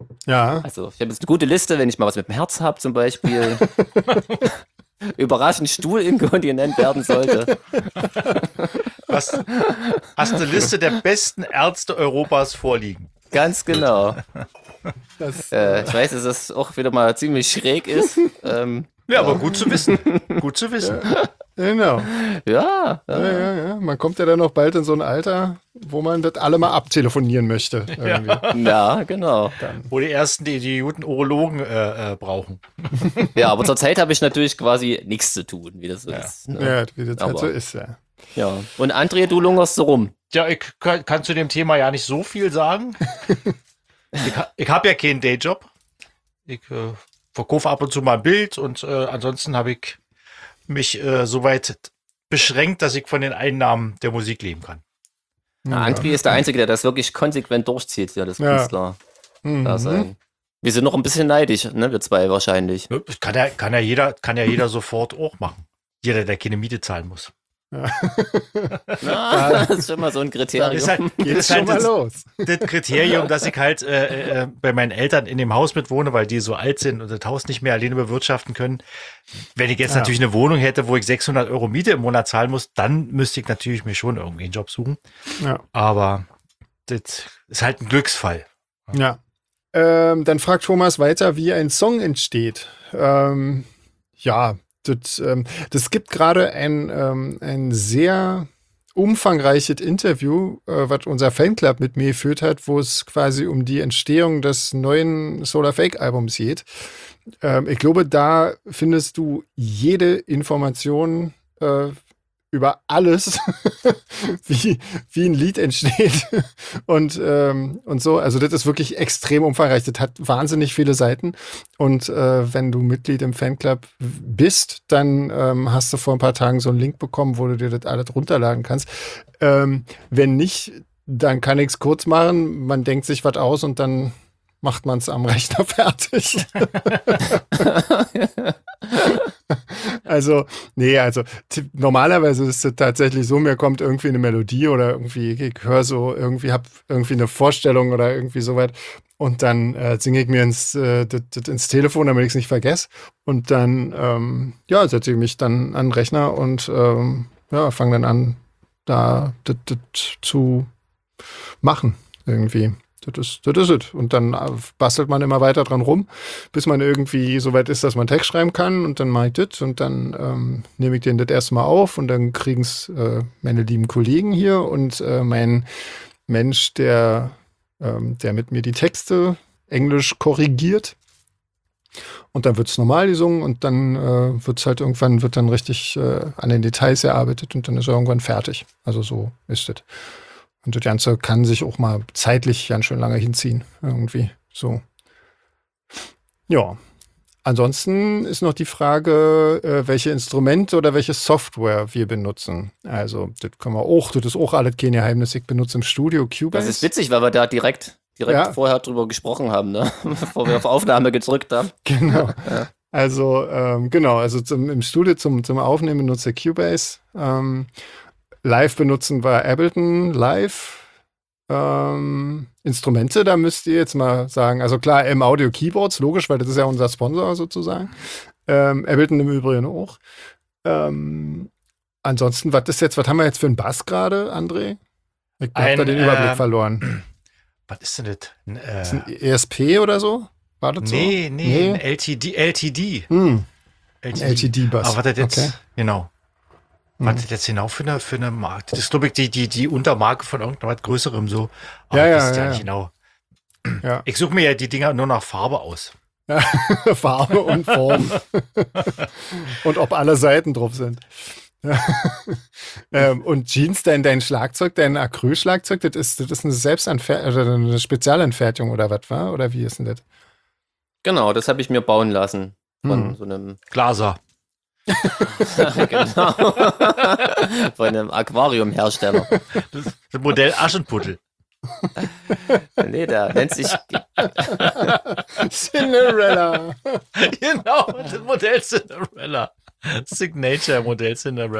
Ja. Also ich habe jetzt eine gute Liste, wenn ich mal was mit dem Herz habe zum Beispiel. Überraschend stuhlinkontinent werden sollte. Hast eine Liste der besten Ärzte Europas vorliegen. Ganz genau. Ich weiß, dass das auch wieder mal ziemlich schräg ist. Ja, aber gut zu wissen. Gut zu wissen. Genau. Ja. Ja. Man kommt ja dann noch bald in so ein Alter, wo man das alle mal abtelefonieren möchte. Ja, genau. Wo die ersten die guten Urologen brauchen. Ja, aber zurzeit habe ich natürlich quasi nichts zu tun, wie das so ist. Ne? Ja, wie das halt so ist, ja. Ja. Und André, du lungerst so rum. Ja, ich kann zu dem Thema ja nicht so viel sagen. Ich habe ja keinen Dayjob. Ich verkaufe ab und zu mal ein Bild und ansonsten habe ich mich soweit beschränkt, dass ich von den Einnahmen der Musik leben kann. Ja. André ist der Einzige, der das wirklich konsequent durchzieht, ja, das Künstler da sein. Wir sind noch ein bisschen neidisch, ne, wir zwei wahrscheinlich. Kann ja jeder sofort auch machen. Jeder, der keine Miete zahlen muss. Das ist schon mal so ein Kriterium. Geht schon mal los. Das Kriterium, dass ich halt bei meinen Eltern in dem Haus mitwohne, weil die so alt sind und das Haus nicht mehr alleine bewirtschaften können. Wenn ich jetzt natürlich eine Wohnung hätte, wo ich 600 Euro Miete im Monat zahlen muss, dann müsste ich natürlich mir schon irgendwie einen Job suchen. Ja. Aber das ist halt ein Glücksfall. Ja. Dann fragt Thomas weiter, wie ein Song entsteht. Das gibt gerade ein sehr umfangreiches Interview, was unser Fanclub mit mir geführt hat, wo es quasi um die Entstehung des neuen Solar Fake Albums geht. Ich glaube, da findest du jede Information über alles, wie ein Lied entsteht und so. Also das ist wirklich extrem umfangreich. Das hat wahnsinnig viele Seiten. Und wenn du Mitglied im Fanclub bist, dann hast du vor ein paar Tagen so einen Link bekommen, wo du dir das alles runterladen kannst. Wenn nicht, dann kann ich es kurz machen. Man denkt sich was aus und dann macht man es am Rechner fertig. Also normalerweise ist es tatsächlich so, mir kommt irgendwie eine Melodie oder irgendwie, ich höre so, hab irgendwie eine Vorstellung oder irgendwie so weit und dann singe ich mir ins Telefon, damit ich es nicht vergesse und dann setze ich mich dann an den Rechner und fange dann an, da das zu machen irgendwie. Das ist es. Und dann bastelt man immer weiter dran rum, bis man irgendwie so weit ist, dass man Text schreiben kann. Und dann mache ich das und dann nehme ich den das erstmal auf und dann kriegen es meine lieben Kollegen hier und mein Mensch, der mit mir die Texte Englisch korrigiert. Und dann wird es normal gesungen und dann wird es halt irgendwann, wird dann richtig an den Details erarbeitet und dann ist er irgendwann fertig. Also so ist es. Und das Ganze kann sich auch mal zeitlich ganz schön lange hinziehen. Irgendwie so. Ja. Ansonsten ist noch die Frage, welche Instrumente oder welche Software wir benutzen. Also, das ist auch alles kein Geheimnis. Ich benutze im Studio Cubase. Das ist witzig, weil wir da direkt vorher drüber gesprochen haben, ne? Bevor wir auf Aufnahme gedrückt haben. Genau. Ja. Also, im Studio zum Aufnehmen benutze ich Cubase. Live benutzen wir Ableton Live. Instrumente, da müsst ihr jetzt mal sagen, also klar, M-Audio Keyboards, logisch, weil das ist ja unser Sponsor sozusagen. Ableton im Übrigen auch. Ansonsten, was haben wir jetzt für einen Bass gerade, André? Ich hab da den Überblick verloren. Was ist denn das? Ist ein ESP oder so? War das so? Nee, ein LTD. LTD-Bass. Aber was das jetzt, genau. Was ist das genau für eine Marke? Das ist, glaube ich, die Untermarke von irgendwas Größerem so. Aber das ist ja nicht genau. Ja. Ich suche mir ja die Dinger nur nach Farbe aus. Farbe und Form. Und ob alle Seiten drauf sind. Und Jeans, dein Schlagzeug, dein Acrylschlagzeug, das ist eine eine Spezialanfertigung oder was war? Oder wie ist denn das? Genau, das habe ich mir bauen lassen von so einem Glaser. Genau. Von einem Aquariumhersteller. Das Modell Aschenputtel. Nee, der nennt sich Cinderella. Genau, das Modell Cinderella. Signature Modell Cinderella.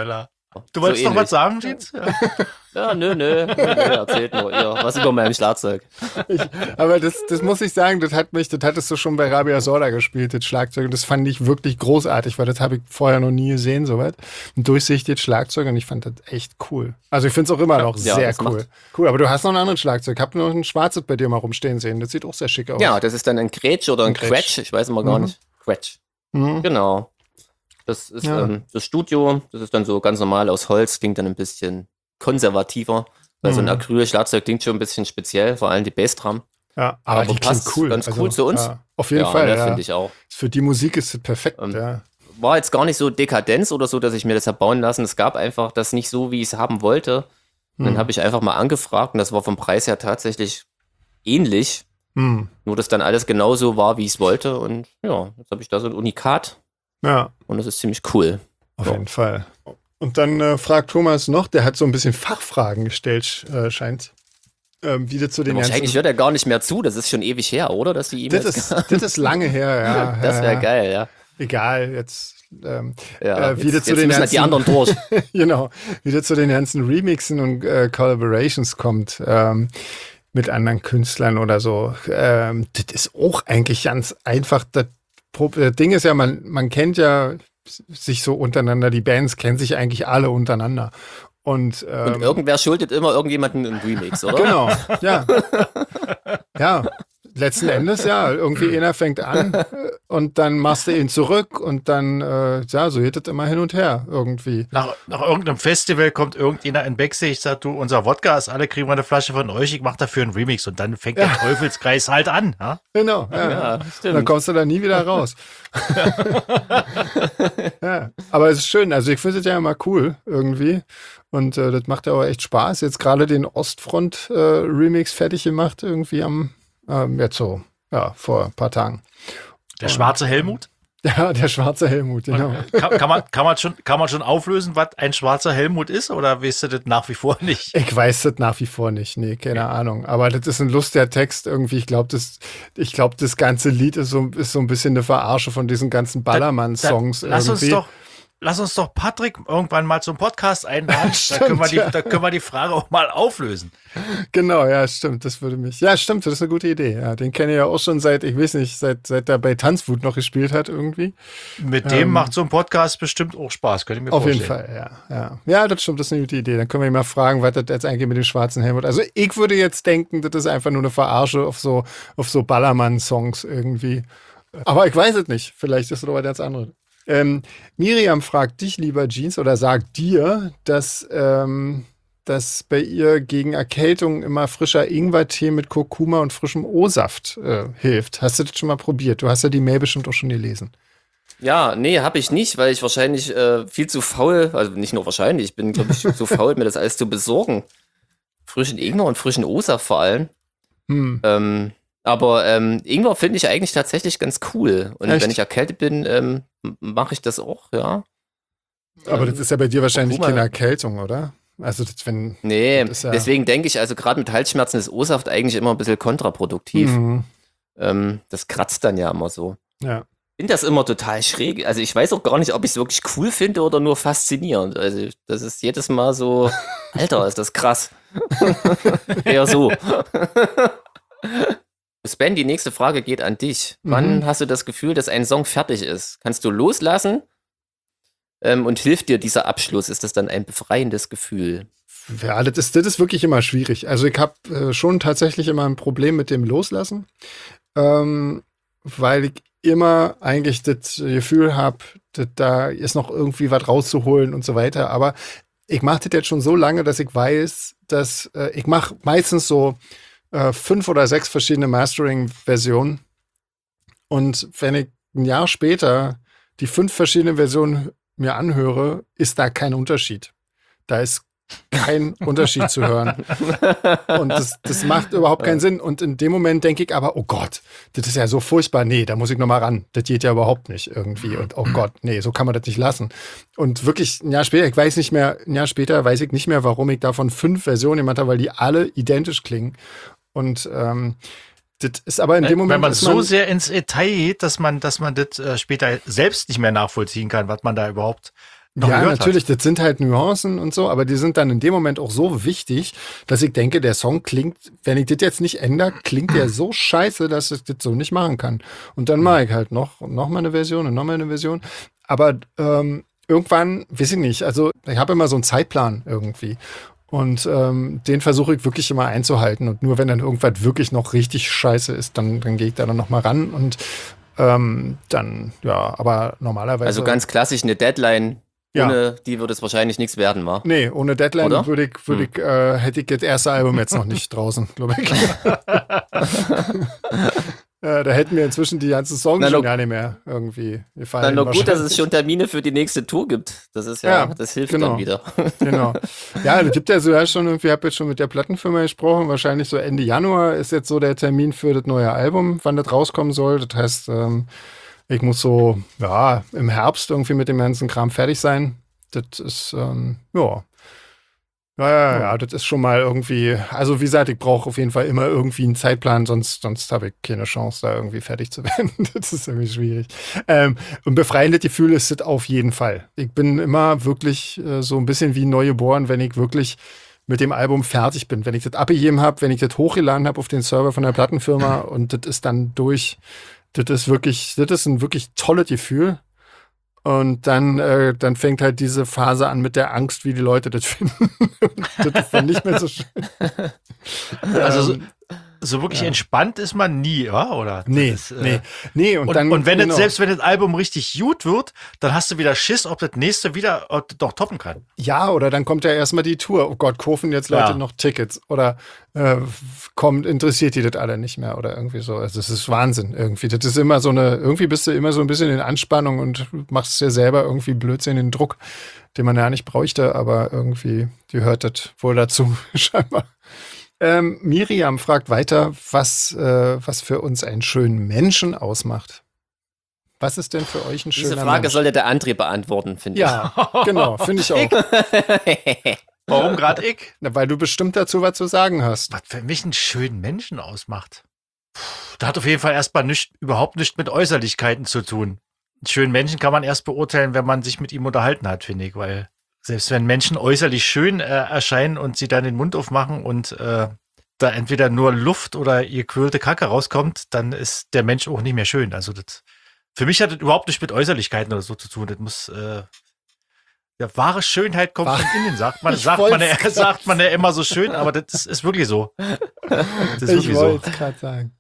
Du wolltest so noch was sagen, Jeans? Ja, nö, erzählt nur ihr was über mein Schlagzeug. Aber das muss ich sagen, das hattest du schon bei Rabia Sorda gespielt, das Schlagzeug. Und das fand ich wirklich großartig, weil das habe ich vorher noch nie gesehen, soweit. Ein durchsichtiges Schlagzeug und ich fand das echt cool. Also ich finde es auch immer noch sehr cool. Cool, aber du hast noch ein anderes Schlagzeug. Ich habe noch ein schwarzes bei dir mal rumstehen sehen. Das sieht auch sehr schick aus. Ja, das ist dann ein Gretsch oder ein Quetsch. Ich weiß immer gar nicht. Quetsch. Genau. Das ist das Studio, das ist dann so ganz normal aus Holz, klingt dann ein bisschen konservativer. Also ein Acryl-Schlagzeug klingt schon ein bisschen speziell, vor allem die Bassdrum. Ja, aber die klingt cool. Ganz cool zu uns. Ja, auf jeden Fall, das finde ich auch. Für die Musik ist es perfekt, War jetzt gar nicht so Dekadenz oder so, dass ich mir das habe bauen lassen. Es gab einfach das nicht so, wie ich es haben wollte. Und dann habe ich einfach mal angefragt und das war vom Preis her tatsächlich ähnlich. Nur, dass dann alles genauso war, wie ich es wollte. Und ja, jetzt habe ich da so ein Unikat. Ja. Und das ist ziemlich cool. Auf jeden Fall. Und dann fragt Thomas noch, der hat so ein bisschen Fachfragen gestellt, scheint. Wieder zu den wahrscheinlich hört er gar nicht mehr zu, das ist schon ewig her, oder? Dass die das ist lange her, ja. Das wäre geil, ja. Egal, jetzt wieder zu den ganzen, die anderen durch. Genau, wieder zu den ganzen Remixen und Collaborations kommt mit anderen Künstlern oder so. Das ist auch eigentlich ganz einfach. Das Ding ist ja, man kennt ja sich so untereinander, die Bands kennen sich eigentlich alle untereinander. Und irgendwer schuldet immer irgendjemanden einen Remix, oder? Genau, ja. Ja, letzten Endes, ja. Irgendwie einer fängt an und dann machst du ihn zurück und dann, so geht das immer hin und her irgendwie. Nach irgendeinem Festival kommt irgendjemand in Backstage, sagt, du, unser Wodka ist alle, kriegen wir eine Flasche von euch, ich mach dafür einen Remix und dann fängt der Teufelskreis halt an. Ja? Genau, ja. Stimmt. Dann kommst du da nie wieder raus. Ja, aber es ist schön, also ich finde es ja immer cool irgendwie. Und das macht ja auch echt Spaß. Jetzt gerade den Ostfront-Remix fertig gemacht, irgendwie jetzt so, vor ein paar Tagen. Der schwarze Helmut? Ja, der schwarze Helmut, genau. Kann man schon auflösen, was ein schwarzer Helmut ist? Oder weißt du das nach wie vor nicht? Ich weiß das nach wie vor nicht. Nee, keine Ahnung. Aber das ist ein lustiger Text irgendwie. Ich glaube, das ganze Lied ist so ein bisschen eine Verarsche von diesen ganzen Ballermann-Songs irgendwie. Lass uns doch Patrick irgendwann mal zum Podcast einladen. Da können wir die Frage auch mal auflösen. Genau, ja, stimmt. Das ist eine gute Idee. Ja, den kenne ich ja auch schon seit er bei Tanzwut noch gespielt hat irgendwie. Mit dem macht so ein Podcast bestimmt auch Spaß, könnte ich mir vorstellen. Auf jeden Fall, ja. Ja, das stimmt, das ist eine gute Idee. Dann können wir ihn mal fragen, was das jetzt eigentlich mit dem schwarzen Helmut. Also ich würde jetzt denken, das ist einfach nur eine Verarsche auf so Ballermann-Songs irgendwie. Aber ich weiß es nicht. Vielleicht ist es aber ganz anderes. Miriam fragt dich, lieber Jeans, oder sagt dir, dass bei ihr gegen Erkältung immer frischer Ingwertee mit Kurkuma und frischem O-Saft hilft. Hast du das schon mal probiert? Du hast ja die Mail bestimmt auch schon gelesen. Ja, nee, habe ich nicht, weil ich wahrscheinlich viel zu faul, also nicht nur wahrscheinlich, ich bin, glaube ich, zu faul, mir das alles zu besorgen. Frischen Ingwer und frischen O-Saft vor allem. Aber Ingwer finde ich eigentlich tatsächlich ganz cool. Und wenn ich erkältet bin, mache ich das auch, ja. Aber das ist ja bei dir wahrscheinlich keine Erkältung, oder? Also deswegen denke ich, also gerade mit Halsschmerzen ist O-Saft eigentlich immer ein bisschen kontraproduktiv. Das kratzt dann ja immer so. Ja. Ich finde das immer total schräg. Also ich weiß auch gar nicht, ob ich es wirklich cool finde oder nur faszinierend. Also das ist jedes Mal so, Alter, ist das krass. Eher so. Sven, die nächste Frage geht an dich. Wann hast du das Gefühl, dass ein Song fertig ist? Kannst du loslassen? Und hilft dir dieser Abschluss? Ist das dann ein befreiendes Gefühl? Ja, das ist wirklich immer schwierig. Also ich habe schon tatsächlich immer ein Problem mit dem Loslassen, weil ich immer eigentlich das Gefühl habe, da ist noch irgendwie was rauszuholen und so weiter. Aber ich mache das jetzt schon so lange, dass ich weiß, dass ich mache meistens so 5 oder 6 verschiedene Mastering-Versionen. Und wenn ich ein Jahr später die 5 verschiedenen Versionen mir anhöre, ist da kein Unterschied. Da ist kein Unterschied zu hören. Und das macht überhaupt keinen Sinn. Und in dem Moment denke ich aber, oh Gott, das ist ja so furchtbar. Nee, da muss ich nochmal ran. Das geht ja überhaupt nicht irgendwie. Und oh Gott, nee, so kann man das nicht lassen. Und wirklich ein Jahr später, weiß ich nicht mehr, warum ich davon 5 Versionen gemacht habe, weil die alle identisch klingen. Und das ist aber in dem Moment, wenn man so sehr ins Detail geht, dass man das später selbst nicht mehr nachvollziehen kann, was man da überhaupt Ja, natürlich, das sind halt Nuancen und so, aber die sind dann in dem Moment auch so wichtig, dass ich denke, der Song klingt, wenn ich das jetzt nicht ändere, klingt der so scheiße, dass ich das so nicht machen kann. Und dann mache ich halt noch mal eine Version und noch mal eine Version. Aber irgendwann, weiß ich nicht, also ich habe immer so einen Zeitplan irgendwie. Und den versuche ich wirklich immer einzuhalten. Und nur wenn dann irgendwas wirklich noch richtig scheiße ist, dann gehe ich da dann noch mal ran und dann, ja, aber normalerweise. Also ganz klassisch eine Deadline. Ohne die würde es wahrscheinlich nichts werden, wa? Nee, ohne Deadline hätte ich das erste Album jetzt noch nicht draußen, glaube ich. Da hätten wir inzwischen die ganzen Songs schon gar nicht mehr irgendwie gefallen. Na gut, dass es schon Termine für die nächste Tour gibt. Das ist das hilft dann wieder. Genau. Ja, das gibt ja sogar schon irgendwie, ich habe jetzt schon mit der Plattenfirma gesprochen, wahrscheinlich so Ende Januar ist jetzt so der Termin für das neue Album, wann das rauskommen soll. Das heißt, ich muss so, im Herbst irgendwie mit dem ganzen Kram fertig sein. Das ist, Ja, das ist schon mal irgendwie, also wie gesagt, ich brauche auf jeden Fall immer irgendwie einen Zeitplan, sonst habe ich keine Chance, da irgendwie fertig zu werden. Das ist irgendwie schwierig. Und befreiendes Gefühl ist es auf jeden Fall. Ich bin immer wirklich so ein bisschen wie neugeboren, wenn ich wirklich mit dem Album fertig bin. Wenn ich das abgegeben habe, wenn ich das hochgeladen habe auf den Server von der Plattenfirma und das ist dann durch. Das ist ein wirklich tolles Gefühl. Und dann fängt halt diese Phase an mit der Angst, wie die Leute das finden. Das ist dann nicht mehr so schön. Also so wirklich entspannt ist man nie, oder? Nee. Und wenn selbst wenn das Album richtig gut wird, dann hast du wieder Schiss, ob das nächste wieder doch toppen kann. Ja, oder dann kommt ja erstmal die Tour. Oh Gott, kaufen jetzt Leute noch Tickets? Oder interessiert die das alle nicht mehr? Oder irgendwie so. Also es ist Wahnsinn irgendwie. Das ist immer irgendwie bist du immer so ein bisschen in Anspannung und machst dir selber irgendwie Blödsinn, den Druck, den man ja nicht bräuchte, aber irgendwie, die hört das wohl dazu, scheinbar. Miriam fragt weiter, was für uns einen schönen Menschen ausmacht. Was ist denn für euch ein schöner Mensch? Diese Frage sollte der André beantworten, finde ich. Ja, genau, finde ich auch. Warum gerade ich? Na, weil du bestimmt dazu was zu sagen hast. Was für mich einen schönen Menschen ausmacht? Da hat auf jeden Fall erstmal überhaupt nichts mit Äußerlichkeiten zu tun. Einen schönen Menschen kann man erst beurteilen, wenn man sich mit ihm unterhalten hat, finde ich, weil selbst wenn Menschen äußerlich schön erscheinen und sie dann den Mund aufmachen und da entweder nur Luft oder ihr quirlte Kacke rauskommt, dann ist der Mensch auch nicht mehr schön. Also für mich hat das überhaupt nicht mit Äußerlichkeiten oder so zu tun. Das muss wahre Schönheit kommt von innen, sagt man ja immer so schön, aber das ist wirklich so. Ich wollte es gerade sagen.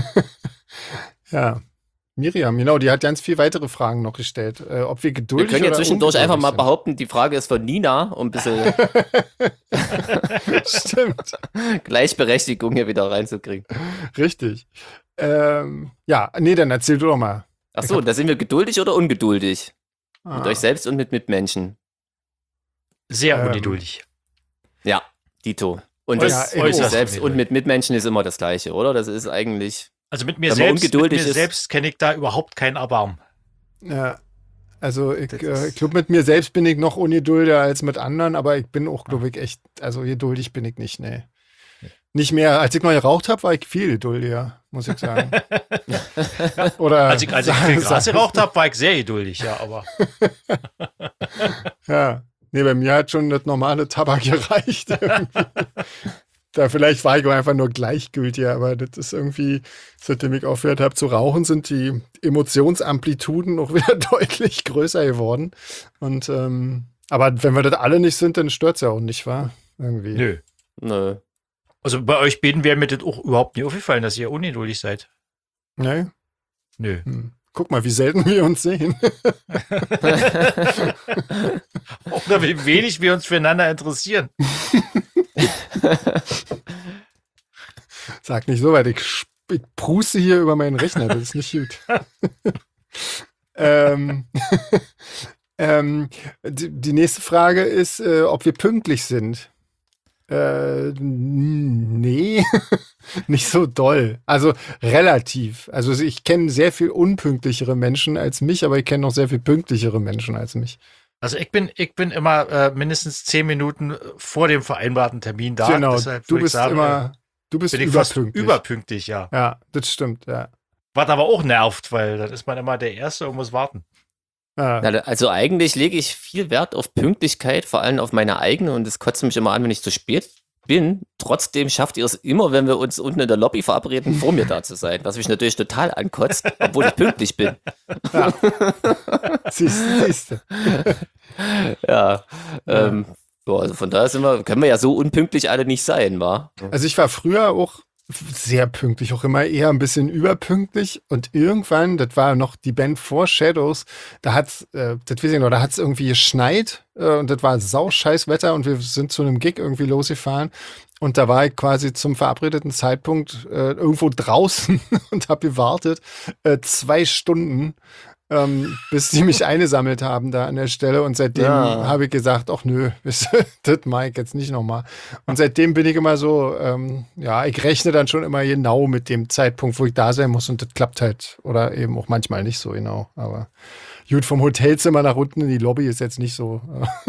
Ja. Miriam, genau, die hat ganz viele weitere Fragen noch gestellt. Ob wir geduldig sind. Wir können ja zwischendurch einfach mal behaupten, die Frage ist von Nina, um ein bisschen Stimmt. Gleichberechtigung hier wieder reinzukriegen. Richtig. Dann erzähl du doch mal. Achso, da sind wir geduldig oder ungeduldig? Mit euch selbst und mit Mitmenschen. Sehr ungeduldig. Ja, Dito. Und das mit sich selbst und mit Mitmenschen ist immer das Gleiche, oder? Das ist eigentlich... Also mit mir selbst kenne ich da überhaupt keinen Erbarmen. Ja, also ich glaube, mit mir selbst bin ich noch ungeduldiger als mit anderen, aber ich bin auch, glaube ich, echt, also geduldig bin ich nicht, nee. Nicht mehr, als ich noch geraucht habe, war ich viel geduldiger, muss ich sagen. Oder als ich viel Gras geraucht habe, war ich sehr geduldig, ja, aber. Ja, nee, bei mir hat schon das normale Tabak gereicht. Da vielleicht war ich auch einfach nur gleichgültig, aber das ist irgendwie, seitdem ich aufgehört habe zu rauchen, sind die Emotionsamplituden noch wieder deutlich größer geworden. Und aber wenn wir das alle nicht sind, dann stört es ja auch nicht, wa? Irgendwie. Nö. Also bei euch beiden wäre mir das auch überhaupt nicht aufgefallen, dass ihr ungeduldig seid. Nee? Nö. Guck mal, wie selten wir uns sehen. Oder wie wenig wir uns füreinander interessieren. Sag nicht so weit, ich pruste hier über meinen Rechner, das ist nicht gut. Die nächste Frage ist, ob wir pünktlich sind. Nee, nicht so doll. Also relativ. Also ich kenne sehr viel unpünktlichere Menschen als mich, aber ich kenne noch sehr viel pünktlichere Menschen als mich. Also ich bin immer mindestens 10 Minuten vor dem vereinbarten Termin da. Genau, deshalb du bist fast überpünktlich, ja. Ja, das stimmt, ja. Was aber auch nervt, weil dann ist man immer der Erste und muss warten. Also eigentlich lege ich viel Wert auf Pünktlichkeit, vor allem auf meine eigene, und es kotzt mich immer an, wenn ich zu spät bin. Trotzdem schafft ihr es immer, wenn wir uns unten in der Lobby verabreden, vor mir da zu sein, was mich natürlich total ankotzt, obwohl ich pünktlich bin. Ja. Siehste. Ja, also von daher können wir ja so unpünktlich alle nicht sein, wa? Also ich war früher auch sehr pünktlich, auch immer eher ein bisschen überpünktlich, und irgendwann, das war noch die Band vor Shadows, da hat's irgendwie geschneit, und das war sauscheiß Wetter, und wir sind zu einem Gig irgendwie losgefahren, und da war ich quasi zum verabredeten Zeitpunkt irgendwo draußen und habe gewartet, 2 Stunden, bis die mich eingesammelt haben da an der Stelle, und seitdem habe ich gesagt, ach nö, das mache ich jetzt nicht nochmal. Und seitdem bin ich immer so, ich rechne dann schon immer genau mit dem Zeitpunkt, wo ich da sein muss, und das klappt halt, oder eben auch manchmal nicht so genau, aber gut, vom Hotelzimmer nach unten in die Lobby ist jetzt nicht so,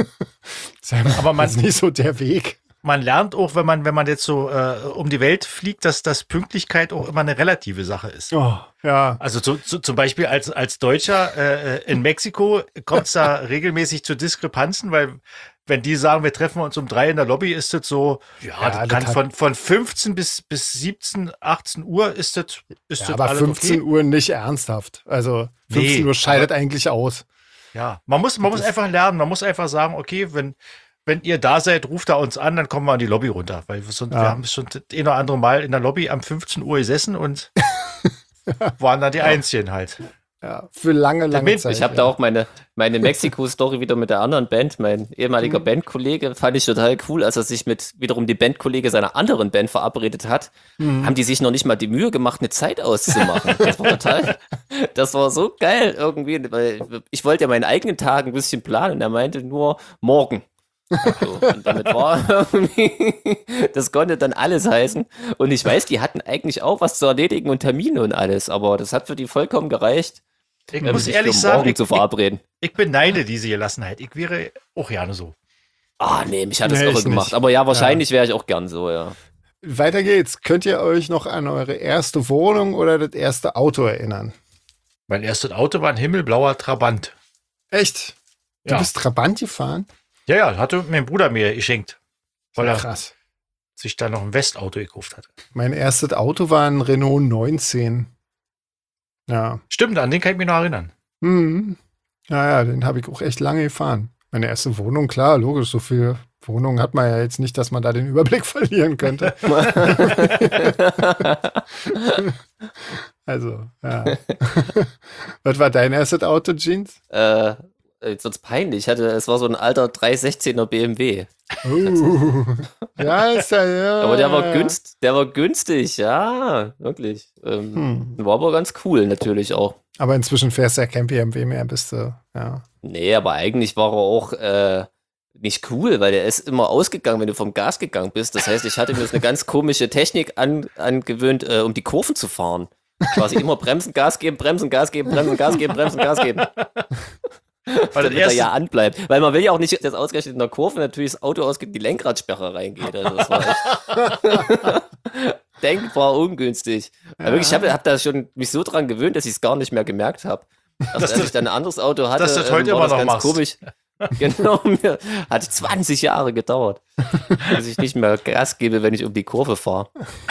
aber man ist nicht so der Weg. Man lernt auch, wenn man jetzt so um die Welt fliegt, dass Pünktlichkeit auch immer eine relative Sache ist. Oh, ja. Also zum Beispiel als Deutscher in Mexiko kommt es da regelmäßig zu Diskrepanzen, weil wenn die sagen, wir treffen uns um 3 in der Lobby, ist das so, das kann von 15 bis 17, 18 Uhr ist das aber alles 15 okay. Uhr nicht ernsthaft. Also 15 Uhr scheidet eigentlich aus. Ja, man muss einfach lernen. Man muss einfach sagen, okay, wenn ihr da seid, ruft da uns an, dann kommen wir an die Lobby runter. Weil wir haben schon das eine oder andere Mal in der Lobby am 15 Uhr gesessen und waren da die Einzigen halt. Ja, für lange Zeit. Ich habe da auch meine Mexiko-Story wieder mit der anderen Band. Mein ehemaliger Bandkollege fand ich total cool, als er sich mit wiederum die Bandkollege seiner anderen Band verabredet hat. Haben die sich noch nicht mal die Mühe gemacht, eine Zeit auszumachen. Das war so geil irgendwie, weil ich wollte ja meinen eigenen Tag ein bisschen planen, und er meinte nur morgen. So, und damit war das konnte dann alles heißen. Und ich weiß, die hatten eigentlich auch was zu erledigen und Termine und alles, aber das hat für die vollkommen gereicht, ich muss ehrlich sagen, zu verabreden. Ich beneide diese Gelassenheit. Ich wäre auch gerne so. Nee, mich hat das irre gemacht. Aber ja, wahrscheinlich wäre ich auch gern so, ja. Weiter geht's. Könnt ihr euch noch an eure erste Wohnung oder das erste Auto erinnern? Mein erstes Auto war ein himmelblauer Trabant. Echt? Du bist Trabant gefahren? Ja, hatte mein Bruder mir geschenkt, weil er krass. Sich da noch ein Westauto gekauft hat. Mein erstes Auto war ein Renault 19. Ja. Stimmt, an den kann ich mich noch erinnern. Ja, den habe ich auch echt lange gefahren. Meine erste Wohnung, klar, logisch, so viele Wohnungen hat man ja jetzt nicht, dass man da den Überblick verlieren könnte. Also, ja. Was war dein erstes Auto, Jeans? Jetzt wird's peinlich. Es war so ein alter 316er BMW. Ja, ist ja. Aber der war günstig, ja, wirklich. War aber ganz cool natürlich auch. Aber inzwischen fährst du ja kein BMW mehr, bist du, ja. Nee, aber eigentlich war er auch nicht cool, weil der ist immer ausgegangen, wenn du vom Gas gegangen bist. Das heißt, ich hatte mir jetzt eine ganz komische Technik angewöhnt, um die Kurven zu fahren. Quasi immer bremsen, Gas geben, bremsen, Gas geben, bremsen, Gas geben, bremsen, Gas geben. Weil damit er ja anbleibt. Weil man will ja auch nicht, dass ausgerechnet in der Kurve natürlich das Auto ausgeht, die Lenkradsperre reingeht. Also das war echt denkbar ungünstig. Ja. Aber wirklich, ich hab da schon mich so dran gewöhnt, dass ich es gar nicht mehr gemerkt habe. Also, als ich dann ein anderes Auto hatte, das heute war das ganz komisch. Genau, hat 20 Jahre gedauert, dass ich nicht mehr Gas gebe, wenn ich um die Kurve fahre.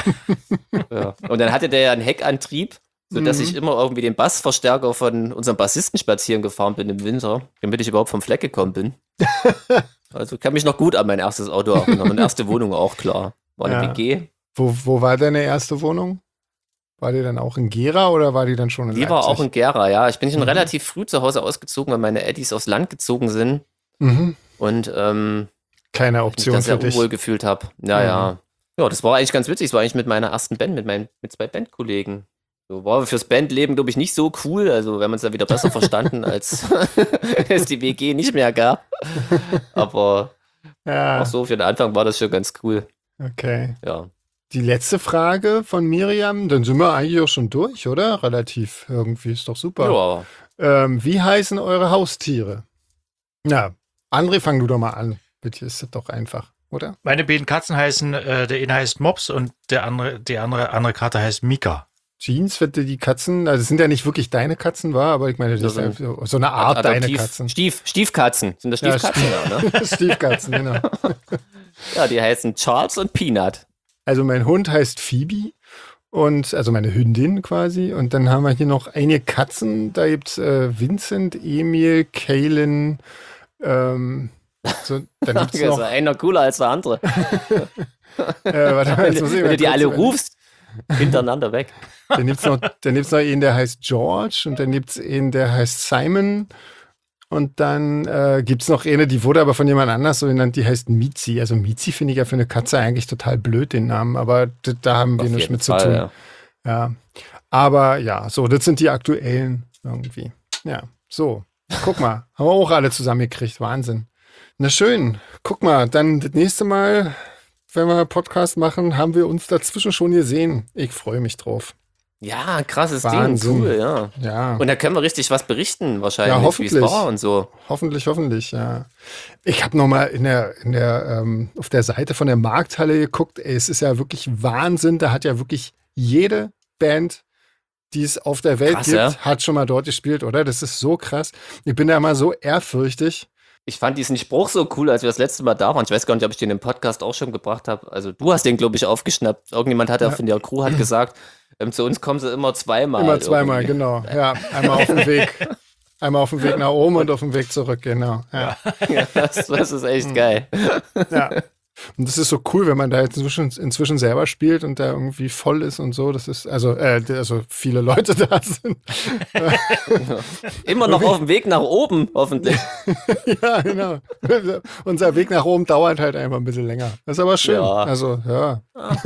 Ja. Und dann hatte der ja einen Heckantrieb, sodass ich immer irgendwie den Bassverstärker von unserem Bassisten spazieren gefahren bin im Winter, damit ich überhaupt vom Fleck gekommen bin. Also kann mich noch gut an mein erstes Auto erinnern. Meine erste Wohnung auch, klar. War eine WG. Wo war deine erste Wohnung? War die dann auch in Gera oder war die dann schon in Leipzig? Die war auch in Gera, ja. Ich bin schon relativ früh zu Hause ausgezogen, weil meine Eddies aufs Land gezogen sind. Und keine Option ich mich da für dich. unwohl gefühlt habe. Ja. Ja, das war eigentlich ganz witzig. Das war eigentlich mit meiner ersten Band, mit 2 Bandkollegen. So, war fürs Bandleben, glaube ich, nicht so cool. Also, wir haben uns da wieder besser verstanden, als es die WG nicht mehr gab. Aber auch so für den Anfang war das schon ganz cool. Okay. Ja. Die letzte Frage von Miriam, dann sind wir eigentlich auch schon durch, oder? Relativ. Irgendwie ist doch super. Ja. Wie heißen eure Haustiere? Na, André, fang du doch mal an. Bitte, ist das doch einfach, oder? Meine beiden Katzen heißen, der eine heißt Mops und die andere Karte heißt Mika. Jeans für die Katzen, also es sind ja nicht wirklich deine Katzen, aber ich meine, das ist so eine Art deine Katzen. Stiefkatzen. Sind das Stiefkatzen? Ja, ne? Stiefkatzen, genau. Ja, die heißen Charles und Peanut. Also mein Hund heißt Phoebe und also meine Hündin quasi. Und dann haben wir hier noch einige Katzen. Da gibt es Vincent, Emil, Kaylin. Dann gibt's noch einer cooler als der andere. Warte mal, wenn du die alle rufst, hintereinander weg. Dann gibt's noch einen, der heißt George und dann gibt es einen, der heißt Simon. Und dann gibt es noch eine, die wurde aber von jemand anders so genannt, die heißt Mizi. Also Mizi finde ich ja für eine Katze eigentlich total blöd, den Namen, aber da haben wir nichts mit zu tun. Ja. Aber ja, so, das sind die aktuellen irgendwie. Ja, so. Guck mal, haben wir auch alle zusammengekriegt. Wahnsinn. Na schön. Guck mal, dann das nächste Mal, wenn wir einen Podcast machen, haben wir uns dazwischen schon gesehen. Ich freue mich drauf. Ja, krasses Wahnsinn. Ding, cool, ja. Und da können wir richtig was berichten, wahrscheinlich, ja, hoffentlich. Wie es war und so. Hoffentlich, ja. Ich habe nochmal auf der Seite von der Markthalle geguckt. Ey, es ist ja wirklich Wahnsinn. Da hat ja wirklich jede Band, die es auf der Welt gibt, hat schon mal dort gespielt, oder? Das ist so krass. Ich bin da immer so ehrfürchtig. Ich fand diesen Spruch so cool, als wir das letzte Mal da waren. Ich weiß gar nicht, ob ich den im Podcast auch schon gebracht habe. Also du hast den, glaube ich, aufgeschnappt. Irgendjemand von der Crew hat gesagt, zu uns kommen sie immer zweimal. Immer zweimal, genau. Ja, einmal auf dem Weg. Einmal auf dem Weg nach oben und auf dem Weg zurück, genau. Ja. Das ist echt geil. Ja. Und das ist so cool, wenn man da jetzt inzwischen selber spielt und da irgendwie voll ist und so. Das ist, also viele Leute da sind. Immer noch auf dem Weg nach oben, hoffentlich. Ja, genau. Unser Weg nach oben dauert halt einfach ein bisschen länger. Das ist aber schön. Ja. Also, ja.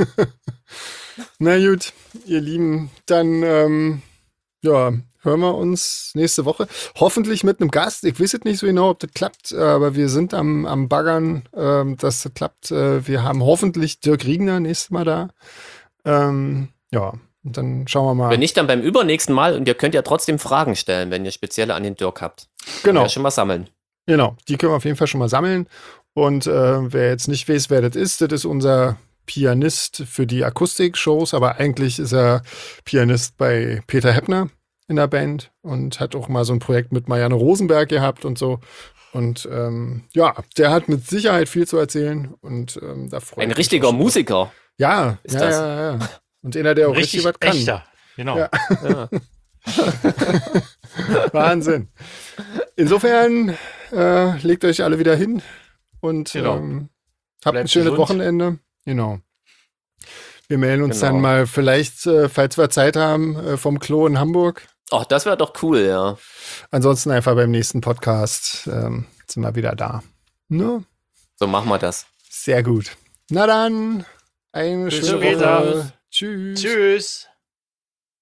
Na gut, ihr Lieben, dann hören wir uns nächste Woche. Hoffentlich mit einem Gast. Ich weiß jetzt nicht so genau, ob das klappt, aber wir sind am Baggern, dass das klappt. Wir haben hoffentlich Dirk Riegner nächstes Mal da. Und dann schauen wir mal. Wenn nicht, dann beim übernächsten Mal. Und ihr könnt ja trotzdem Fragen stellen, wenn ihr spezielle an den Dirk habt. Genau. Ja, schon mal sammeln. Genau, die können wir auf jeden Fall schon mal sammeln. Und wer jetzt nicht weiß, wer das ist unser Pianist für die Akustik-Shows, aber eigentlich ist er Pianist bei Peter Heppner in der Band und hat auch mal so ein Projekt mit Marianne Rosenberg gehabt und so. Und der hat mit Sicherheit viel zu erzählen und da freue ich mich. Ein richtiger Musiker. Ja, ist das. Ja. Und einer, der auch richtig was kann. Echter, genau. Ja. Wahnsinn. Insofern legt euch alle wieder hin und habt ein schönes Wochenende. Genau. Wir melden uns dann mal vielleicht, falls wir Zeit haben, vom Klo in Hamburg. Ach, das wäre doch cool, ja. Ansonsten einfach beim nächsten Podcast sind wir wieder da. Ne? So machen wir das. Sehr gut. Na dann, eine schöne Woche. Tschüss. Tschüss.